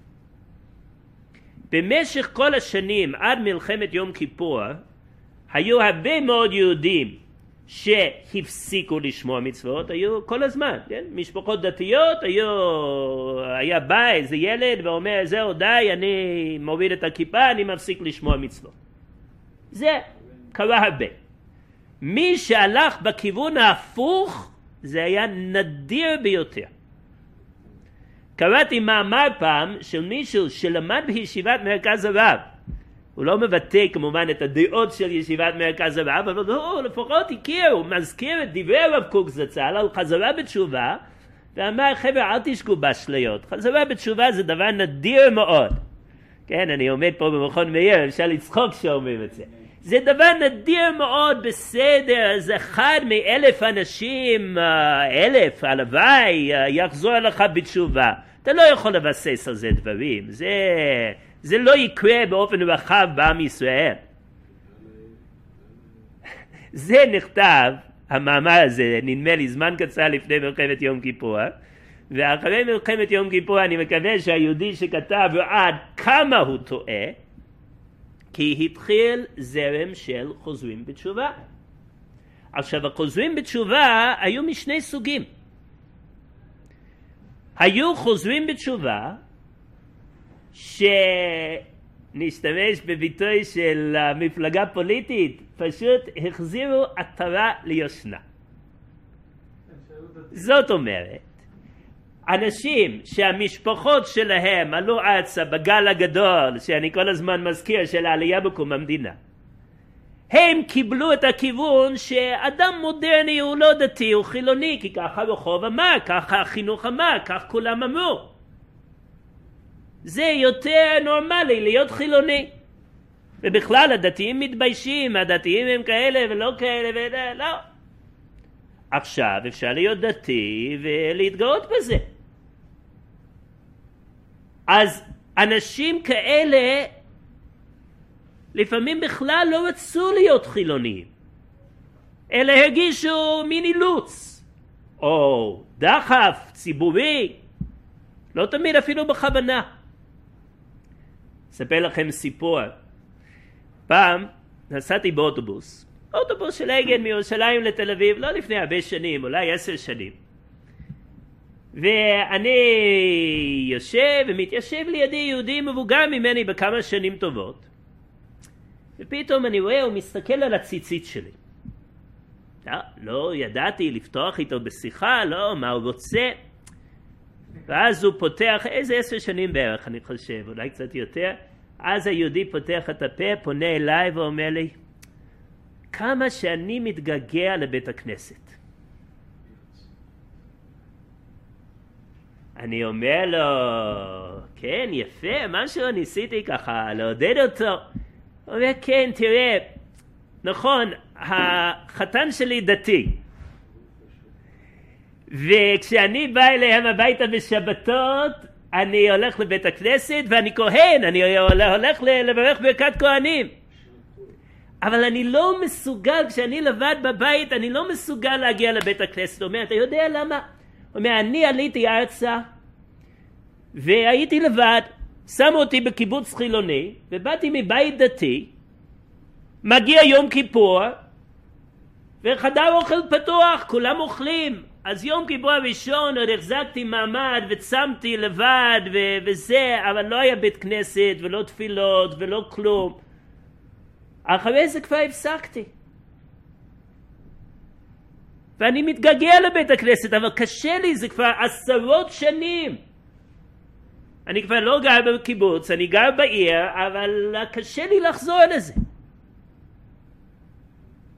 במשך כל השנים עד מלחמת יום כיפור היו הרבה מאוד יהודים שהפסיקו לשמור מצוות, היו כל הזמן, כן? משפחות דתיות, היה בא איזה ילד ואומר זהו די, אני מוריד את הכיפה, אני מפסיק לשמור מצוות. זה קרה הרבה. מי שהלך בכיוון ההפוך זה היה נדיר ביותר. קראתי מאמר פעם של מישהו שלמד בישיבת מרכז הרב, הוא לא מבטא כמובן את הדעות של ישיבת מרכז הרב, אבל הוא לפחות הכיר, הוא מזכיר את דברי הרב קוק זצ"ל על חזרה בתשובה, ואמר חבר'ה אל תשקו באשליות, חזרה בתשובה זה דבר נדיר מאוד. כן, אני עומד פה במכון מאיר, אפשר לצחוק שאומרים את זה. זה דבר נדיר מאוד, בסדר, אז אחד מ1,000 אנשים, 1,000 הלוואי יחזור לך בתשובה. אתה לא יכול לבסס על זה דברים, זה לא יקרה באופן רחב בעם ישראל. זה נכתב, המאמר הזה, נדמה לי זמן קצר לפני מלחמת יום כיפור, ואחרי מלחמת יום כיפור אני מקווה שהיהודי שכתב עד כמה הוא טועה, כי התחיל זרם של חוזרים בתשובה. עכשיו החוזרים בתשובה היו משני סוגים. היו חוזרים בתשובה שנשתמש בביטוי של מפלגה פוליטית, פשוט החזירו עטרה ליושנה. זאת אומרת, אנשים שהמשפחות שלהם עלו ארצה בגל הגדול, שאני כל הזמן מזכיר, של העלייה בקום המדינה, הם קיבלו את הכיוון שאדם מודרני הוא לא דתי, הוא חילוני, כי ככה הרחוב אמר, ככה החינוך אמר, כך כולם אמרו. זה יותר נורמלי להיות חילוני. ובכלל הדתיים מתביישים, הדתיים הם כאלה ולא כאלה ולא. עכשיו אפשר להיות דתי ולהתגאות בזה. אז אנשים כאלה לפעמים בכלל לא רצו להיות חילוניים, אלא הרגישו מין אילוץ או דחף ציבורי, לא תמיד אפילו בכוונה. אספר לכם סיפור. פעם נסעתי באוטובוס, אוטובוס של אגד מירושלים לתל אביב, לא לפני הרבה שנים, אולי 10 שנים. ואני יושב ומתיישב לידי יהודי מבוגר ממני בכמה שנים טובות, ופתאום אני רואה, הוא מסתכל על הציצית שלי. לא ידעתי לפתוח איתו בשיחה, לא, מה הוא רוצה. ואז הוא פותח, איזה 10 שנים בערך אני חושב, אולי קצת יותר. אז היהודי פותח את הפה, פונה אליי ואומר לי, כמה שאני מתגעגע לבית הכנסת. אני אומר לו, כן, יפה, משהו ניסיתי ככה לעודד אותו. הוא אומר, כן, תראה, נכון, החתן שלי דתי. וכשאני בא אליהם הביתה בשבתות, אני הולך לבית הכנסת ואני כהן, אני הולך לברך ברכת כהנים. אבל אני לא מסוגל, כשאני לבד בבית, אני לא מסוגל להגיע לבית הכנסת. הוא אומר, אתה יודע למה? הוא אומר, אני עליתי ארצה, והייתי לבד, שמו אותי בקיבוץ חילוני, ובאתי מבית דתי, מגיע יום כיפור, וחדר אוכל פתוח, כולם אוכלים. אז יום כיפור הראשון עוד החזקתי מעמד וצמתי לבד וזה, אבל לא היה בית כנסת ולא תפילות ולא כלום. אחרי זה כבר הפסקתי. ואני מתגעגע לבית הכנסת, אבל קשה לי, זה כבר 10 שנים. אני כבר לא גר בקיבוץ, אני גר בעיר, אבל קשה לי לחזור לזה.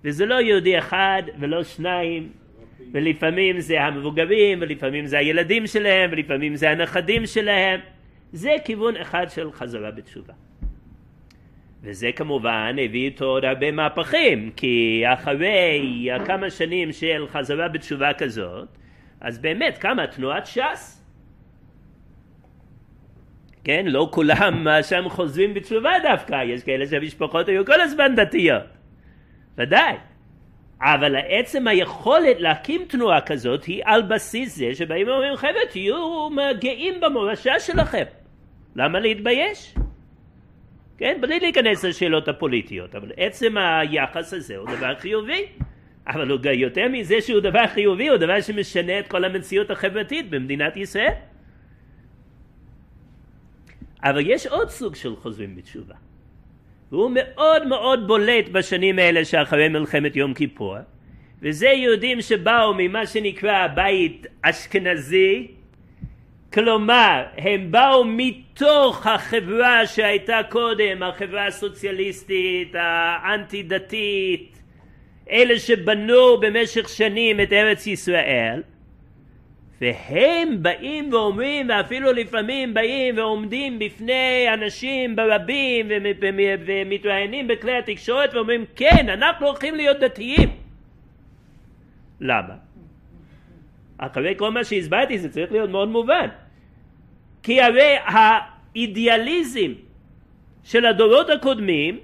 וזה לא יהודי אחד ולא שניים, ולפעמים זה המבוגרים, ולפעמים זה הילדים שלהם, ולפעמים זה הנכדים שלהם. זה כיוון אחד של חזרה בתשובה. וזה כמובן הביא איתו עוד הרבה מהפכים, כי אחרי כמה שנים של חזרה בתשובה כזאת, אז באמת קמה תנועת ש"ס. כן, לא כולם שם חוזרים בתשובה דווקא, יש כאלה שהמשפחות היו כל הזמן דתיות. ודאי. אבל עצם היכולת להקים תנועה כזאת היא על בסיס זה שבאים ואומרים, חבר'ה, תהיו גאים במורשה שלכם. למה להתבייש? כן, בלי להיכנס לשאלות הפוליטיות, אבל עצם היחס הזה הוא דבר חיובי. אבל יותר מזה שהוא דבר חיובי, הוא דבר שמשנה את כל המציאות החברתית במדינת ישראל. אבל יש עוד סוג של חוזרים בתשובה. והוא מאוד מאוד בולט בשנים האלה שאחרי מלחמת יום כיפור. וזה יהודים שבאו ממה שנקרא בית אשכנזי. כלומר, הם באו מתוך החברה שהייתה קודם, החברה הסוציאליסטית, האנטי-דתית, אלה שבנו במשך שנים את ארץ ישראל, והם באים ואומרים, ואפילו לפעמים באים ועומדים בפני אנשים ברבים ומתראיינים בכלי התקשורת ואומרים, כן, אנחנו הולכים להיות דתיים. למה? אחרי כל מה שהסברתי זה צריך להיות מאוד מובן. כי הרי האידיאליזם של הדורות הקודמים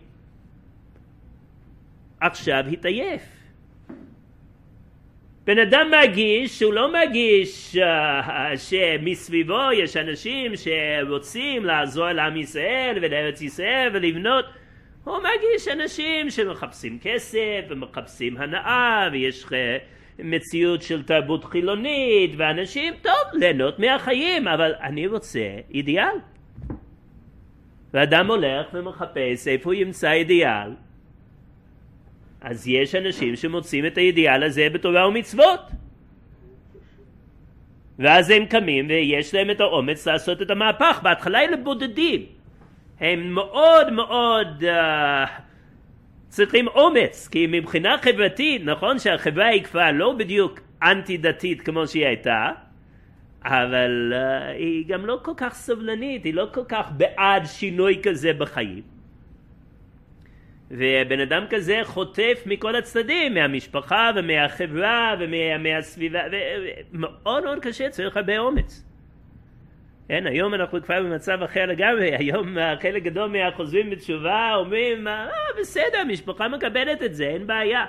עכשיו התעייף. בן אדם מרגיש שהוא לא מרגיש שמסביבו יש אנשים שרוצים לעזור לעם ישראל ולארץ ישראל ולבנות. הוא מרגיש אנשים שמחפשים כסף ומחפשים הנאה, ויש מציאות של תרבות חילונית, ואנשים, טוב, ליהנות מהחיים, אבל אני רוצה אידיאל. ואדם הולך ומחפש איפה הוא ימצא אידיאל. אז יש אנשים שמוצאים את האידיאל הזה בתורה ומצוות. ואז הם קמים ויש להם את האומץ לעשות את המהפך. בהתחלה הם בודדים. הם מאוד מאוד צריכים אומץ, כי מבחינה חברתית, נכון שהחברה היא כבר לא בדיוק אנטי-דתית כמו שהיא הייתה, אבל היא גם לא כל כך סבלנית, היא לא כל כך בעד שינוי כזה בחיים. ובן אדם כזה חוטף מכל הצדדים, מהמשפחה ומהחברה ומהסביבה, ומאוד מאוד קשה, צריך הרבה אומץ. כן, היום אנחנו כבר במצב אחר לגמרי, היום חלק גדול מהחוזרים בתשובה אומרים, בסדר, המשפחה מקבלת את זה, אין בעיה.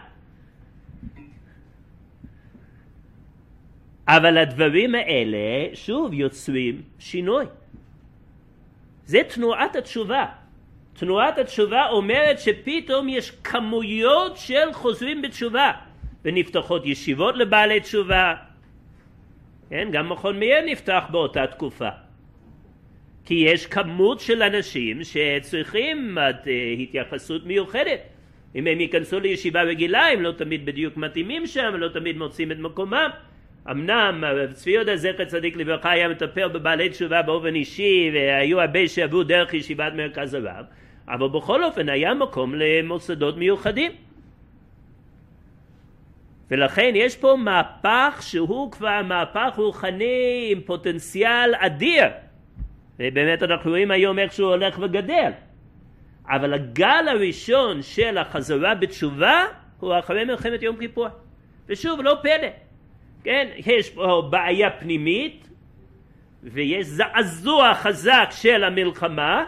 אבל הדברים האלה שוב יוצרים שינוי. זה תנועת התשובה. תנועת התשובה אומרת שפתאום יש כמויות של חוזרים בתשובה, ונפתחות ישיבות לבעלי תשובה. כן, גם מכון מאיר נפתח באותה תקופה. כי יש כמות של אנשים שצריכים התייחסות מיוחדת. אם הם ייכנסו לישיבה רגילה, הם לא תמיד בדיוק מתאימים שם, לא תמיד מוצאים את מקומם. אמנם צבי יהודה זכר צדיק לברכה היה מטפל בבעלי תשובה באופן אישי, והיו הרבה שעברו דרך ישיבת מרכז הרב, אבל בכל אופן היה מקום למוסדות מיוחדים. ולכן יש פה מהפך שהוא כבר מהפך רוחני עם פוטנציאל אדיר. ובאמת אנחנו רואים היום איך שהוא הולך וגדל. אבל הגל הראשון של החזרה בתשובה הוא אחרי מלחמת יום כיפור. ושוב, לא פלא. כן, יש פה בעיה פנימית, ויש זעזוע חזק של המלחמה.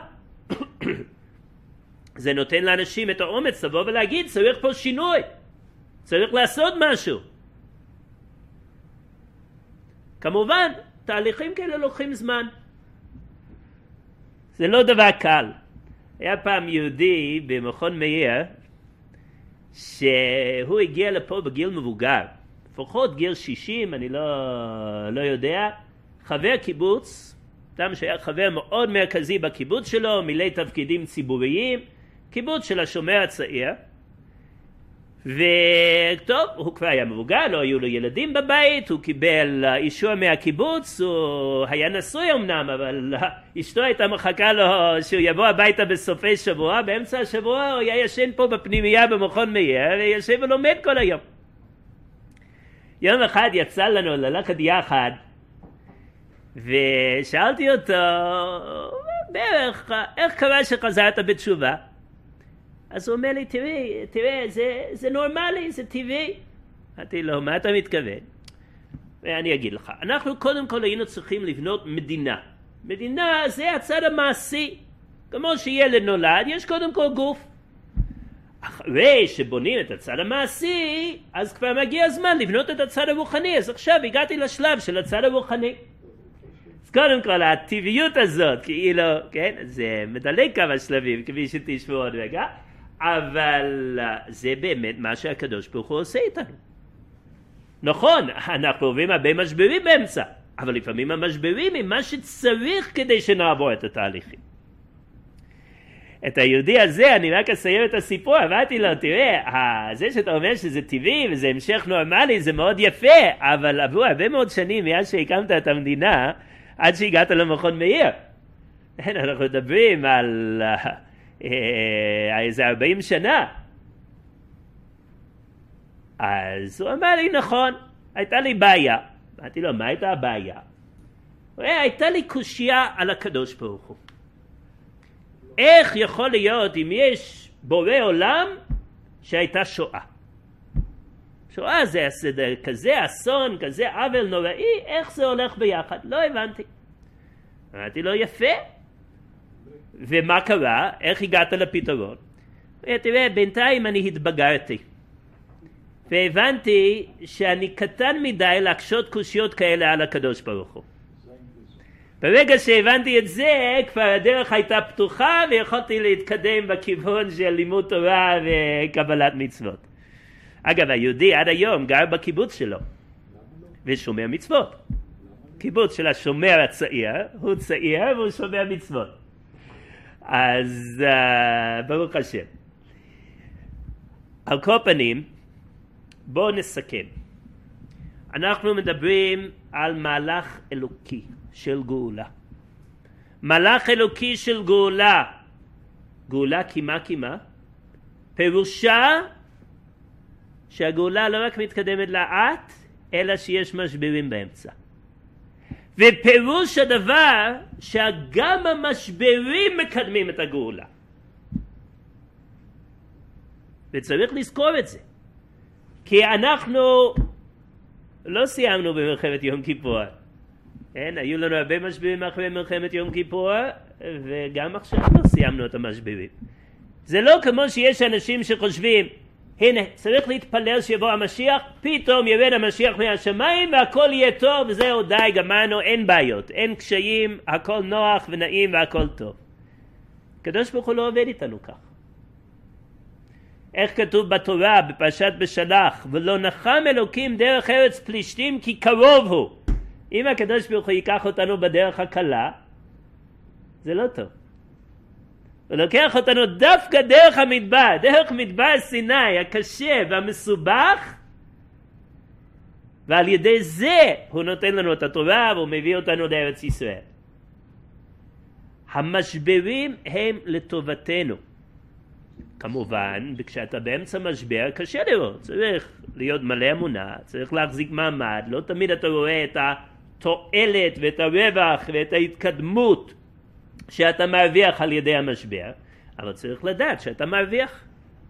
זה נותן לאנשים את האומץ לבוא ולהגיד, צריך פה שינוי. צריך לעשות משהו. כמובן, תהליכים כאלה לוקחים זמן. זה לא דבר קל. היה פעם יהודי במכון מאיר, שהוא הגיע לפה בגיל מבוגר. לפחות גיל 60, אני לא יודע. חבר קיבוץ, אדם שהיה חבר מאוד מרכזי בקיבוץ שלו, מילא תפקידים ציבוריים, קיבוץ של השומר הצעיר. וטוב, הוא כבר היה מבוגר, לא היו לו ילדים בבית, הוא קיבל אישור מהקיבוץ, הוא היה נשוי אמנם, אבל אשתו הייתה מחכה לו שהוא יבוא הביתה בסופי שבוע, באמצע השבוע הוא היה ישן פה בפנימייה במכון מאיר, וישב ולומד כל היום. יום אחד יצא לנו ללכת יחד, ושאלתי אותו, בערך, איך קרה שחזרת בתשובה? אז הוא אומר לי, תראה, זה נורמלי, זה טבעי. אמרתי לו, מה אתה מתכוון? ואני אגיד לך, אנחנו קודם כל היינו צריכים לבנות מדינה. מדינה זה הצד המעשי. כמו שילד נולד, יש קודם כל גוף. אחרי שבונים את הצד המעשי, אז כבר מגיע הזמן לבנות את הצד הרוחני. אז עכשיו הגעתי לשלב של הצד הרוחני. אז קודם כל, הטבעיות הזאת, כאילו, כן, זה מדלג כמה שלבים, כפי שתשמעו עוד רגע. אבל זה באמת מה שהקדוש ברוך הוא עושה איתנו. נכון, אנחנו עוברים הרבה משברים באמצע, אבל לפעמים המשברים הם מה שצריך כדי שנעבור את התהליכים. את היהודי הזה, אני רק אסיים את הסיפור, אמרתי לו, תראה, זה שאתה אומר שזה טבעי וזה המשך נורמלי, זה מאוד יפה, אבל עברו הרבה מאוד שנים מאז שהקמת את המדינה, עד שהגעת למכון מאיר. אנחנו מדברים על איזה 40 שנה. אז הוא אמר לי, נכון, הייתה לי בעיה. אמרתי לו, מה הייתה הבעיה? הייתה לי קושיה על הקדוש ברוך הוא. איך יכול להיות אם יש בורא עולם שהייתה שואה? שואה זה כזה אסון, כזה עוול נוראי, איך זה הולך ביחד? לא הבנתי. אמרתי לו, יפה. ומה קרה? איך הגעת לפתרון? תראה, בינתיים אני התבגרתי. והבנתי שאני קטן מדי להקשות קושיות כאלה על הקדוש ברוך הוא. ברגע שהבנתי את זה, כבר הדרך הייתה פתוחה ויכולתי להתקדם בכיוון של לימוד תורה וקבלת מצוות. אגב, היהודי עד היום גר בקיבוץ שלו ושומר מצוות. קיבוץ של השומר הצעיר, הוא צעיר והוא שומר מצוות. אז ברוך השם. על כל פנים, בואו נסכם. אנחנו מדברים על מהלך אלוקי של גאולה. מהלך אלוקי של גאולה. גאולה כמה? פירושה שהגאולה לא רק מתקדמת לאט, אלא שיש משברים באמצע. ופירוש הדבר שגם המשברים מקדמים את הגאולה. וצריך לזכור את זה. כי אנחנו לא סיימנו במלחמת יום כיפור. כן, היו לנו הרבה משברים אחרי מלחמת יום כיפור, וגם עכשיו לא סיימנו את המשברים. זה לא כמו שיש אנשים שחושבים, הנה, צריך להתפלל שיבוא המשיח, פתאום ירד המשיח מהשמיים והכל יהיה טוב, וזהו די, גמרנו, אין בעיות, אין קשיים, הכל נוח ונעים והכל טוב. הקדוש ברוך הוא לא עובד איתנו כך. איך כתוב בתורה בפרשת בשלח, ולא נחם אלוקים דרך ארץ פלישתים כי קרוב הוא. אם הקדוש ברוך הוא ייקח אותנו בדרך הקלה, זה לא טוב. הוא לוקח אותנו דווקא דרך המדבר, דרך מדבר סיני הקשה והמסובך, ועל ידי זה הוא נותן לנו את התורה והוא מביא אותנו לארץ ישראל. המשברים הם לטובתנו. כמובן, כשאתה באמצע משבר קשה לראות, צריך להיות מלא אמונה, צריך להחזיק מעמד, לא תמיד אתה רואה את התועלת ואת הרווח ואת ההתקדמות שאתה מרוויח על ידי המשבר, אבל צריך לדעת שאתה מרוויח.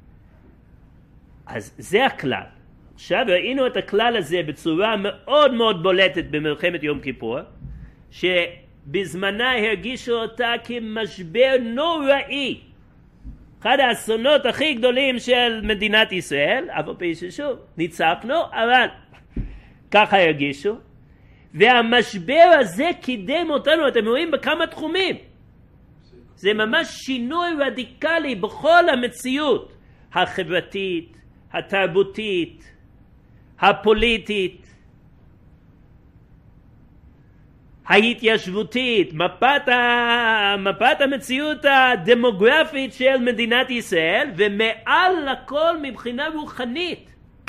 אז זה הכלל. עכשיו ראינו את הכלל הזה בצורה מאוד מאוד בולטת במלחמת יום כיפור, שבזמנה הרגישו אותה כמשבר נוראי, אחד האסונות הכי גדולים של מדינת ישראל, אבל שוב, ניצחנו, אבל ככה הרגישו, והמשבר הזה קידם אותנו, אתם רואים, בכמה תחומים. זה ממש שינוי רדיקלי בכל המציאות, החברתית, התרבותית, הפוליטית, ההתיישבותית, מפת המציאות הדמוגרפית של מדינת ישראל, ומעל לכל מבחינה רוחנית.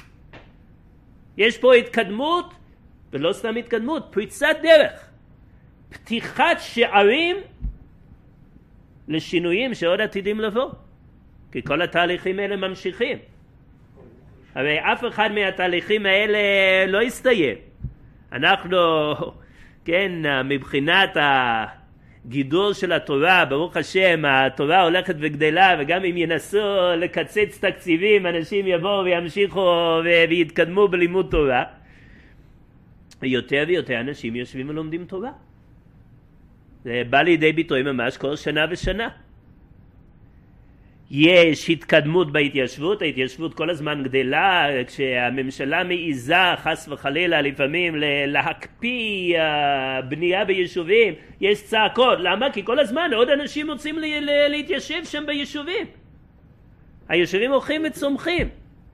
יש פה התקדמות, ולא סתם התקדמות, פריצת דרך, פתיחת שערים לשינויים שעוד עתידים לבוא, כי כל התהליכים האלה ממשיכים. הרי אף אחד מהתהליכים האלה לא יסתיים. אנחנו, כן, מבחינת הגידול של התורה, ברוך השם, התורה הולכת וגדלה, וגם אם ינסו לקצץ תקציבים, אנשים יבואו וימשיכו ויתקדמו בלימוד תורה. יותר ויותר אנשים יושבים ולומדים תורה. זה בא לידי ביטוי ממש כל שנה ושנה. יש התקדמות בהתיישבות, ההתיישבות כל הזמן גדלה, כשהממשלה מעיזה חס וחלילה לפעמים להקפיא בנייה ביישובים, יש צעקות. למה? כי כל הזמן עוד אנשים רוצים להתיישב שם ביישובים. היישובים הולכים וצומחים.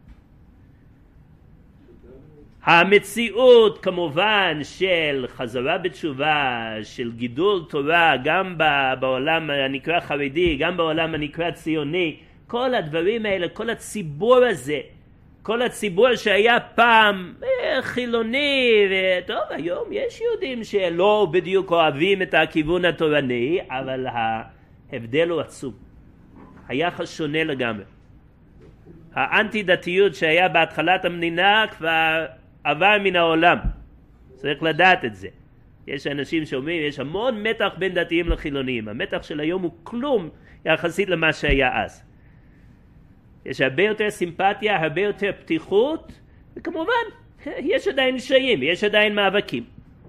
המציאות כמובן של חזרה בתשובה, של גידול תורה, גם בעולם הנקרא חרדי, גם בעולם הנקרא ציוני, כל הדברים האלה, כל הציבור הזה, כל הציבור שהיה פעם חילוני, וטוב, היום יש יהודים שלא בדיוק אוהבים את הכיוון התורני, אבל ההבדל הוא עצום. היחס שונה לגמרי. האנטי דתיות שהיה בהתחלת המדינה כבר עבר מן העולם. צריך לדעת את זה. יש אנשים שאומרים, יש המון מתח בין דתיים לחילוניים. המתח של היום הוא כלום יחסית למה שהיה אז. יש הרבה יותר סימפתיה, הרבה יותר פתיחות, וכמובן, יש עדיין שיים, יש עדיין מאבקים.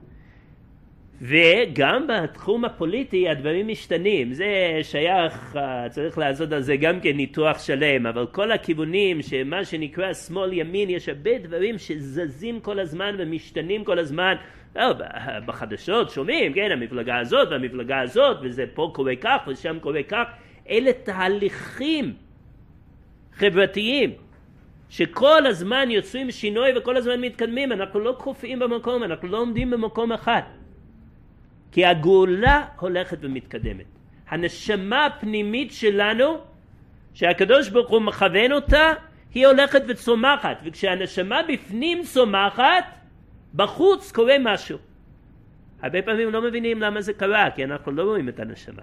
וגם בתחום הפוליטי הדברים משתנים. זה שייך, צריך לעשות על זה גם כן ניתוח שלם, אבל כל הכיוונים שמה שנקרא שמאל ימין, יש הרבה דברים שזזים כל הזמן ומשתנים כל הזמן. בחדשות שומעים, כן, המפלגה הזאת והמפלגה הזאת, וזה פה קורה כך ושם קורה כך. אלה תהליכים חברתיים שכל הזמן יוצרים שינוי וכל הזמן מתקדמים. אנחנו לא קופאים במקום, אנחנו לא עומדים במקום אחד. כי הגאולה הולכת ומתקדמת. הנשמה הפנימית שלנו, שהקדוש ברוך הוא מכוון אותה, היא הולכת וצומחת. וכשהנשמה בפנים צומחת, בחוץ קורה משהו. הרבה פעמים לא מבינים למה זה קרה, כי אנחנו לא רואים את הנשמה.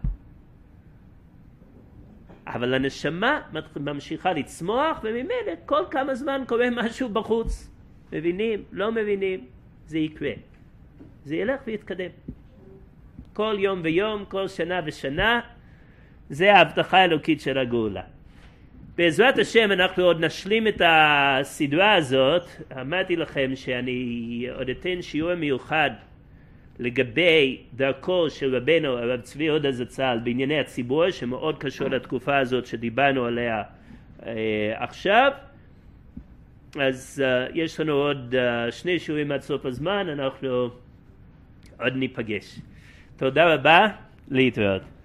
אבל הנשמה ממשיכה לצמוח, וממילא כל כמה זמן קורה משהו בחוץ. מבינים? לא מבינים? זה יקרה. זה ילך ויתקדם. כל יום ויום, כל שנה ושנה, זה ההבטחה האלוקית של הגאולה. בעזרת השם אנחנו עוד נשלים את הסדרה הזאת. אמרתי לכם שאני עוד אתן שיעור מיוחד לגבי דרכו של רבנו הרב צבי יהודה זצ"ל בענייני הציבור, שמאוד קשור לתקופה הזאת שדיברנו עליה עכשיו. אז יש לנו עוד 2 שיעורים עד סוף הזמן, אנחנו עוד ניפגש. תודה רבה, להתראות.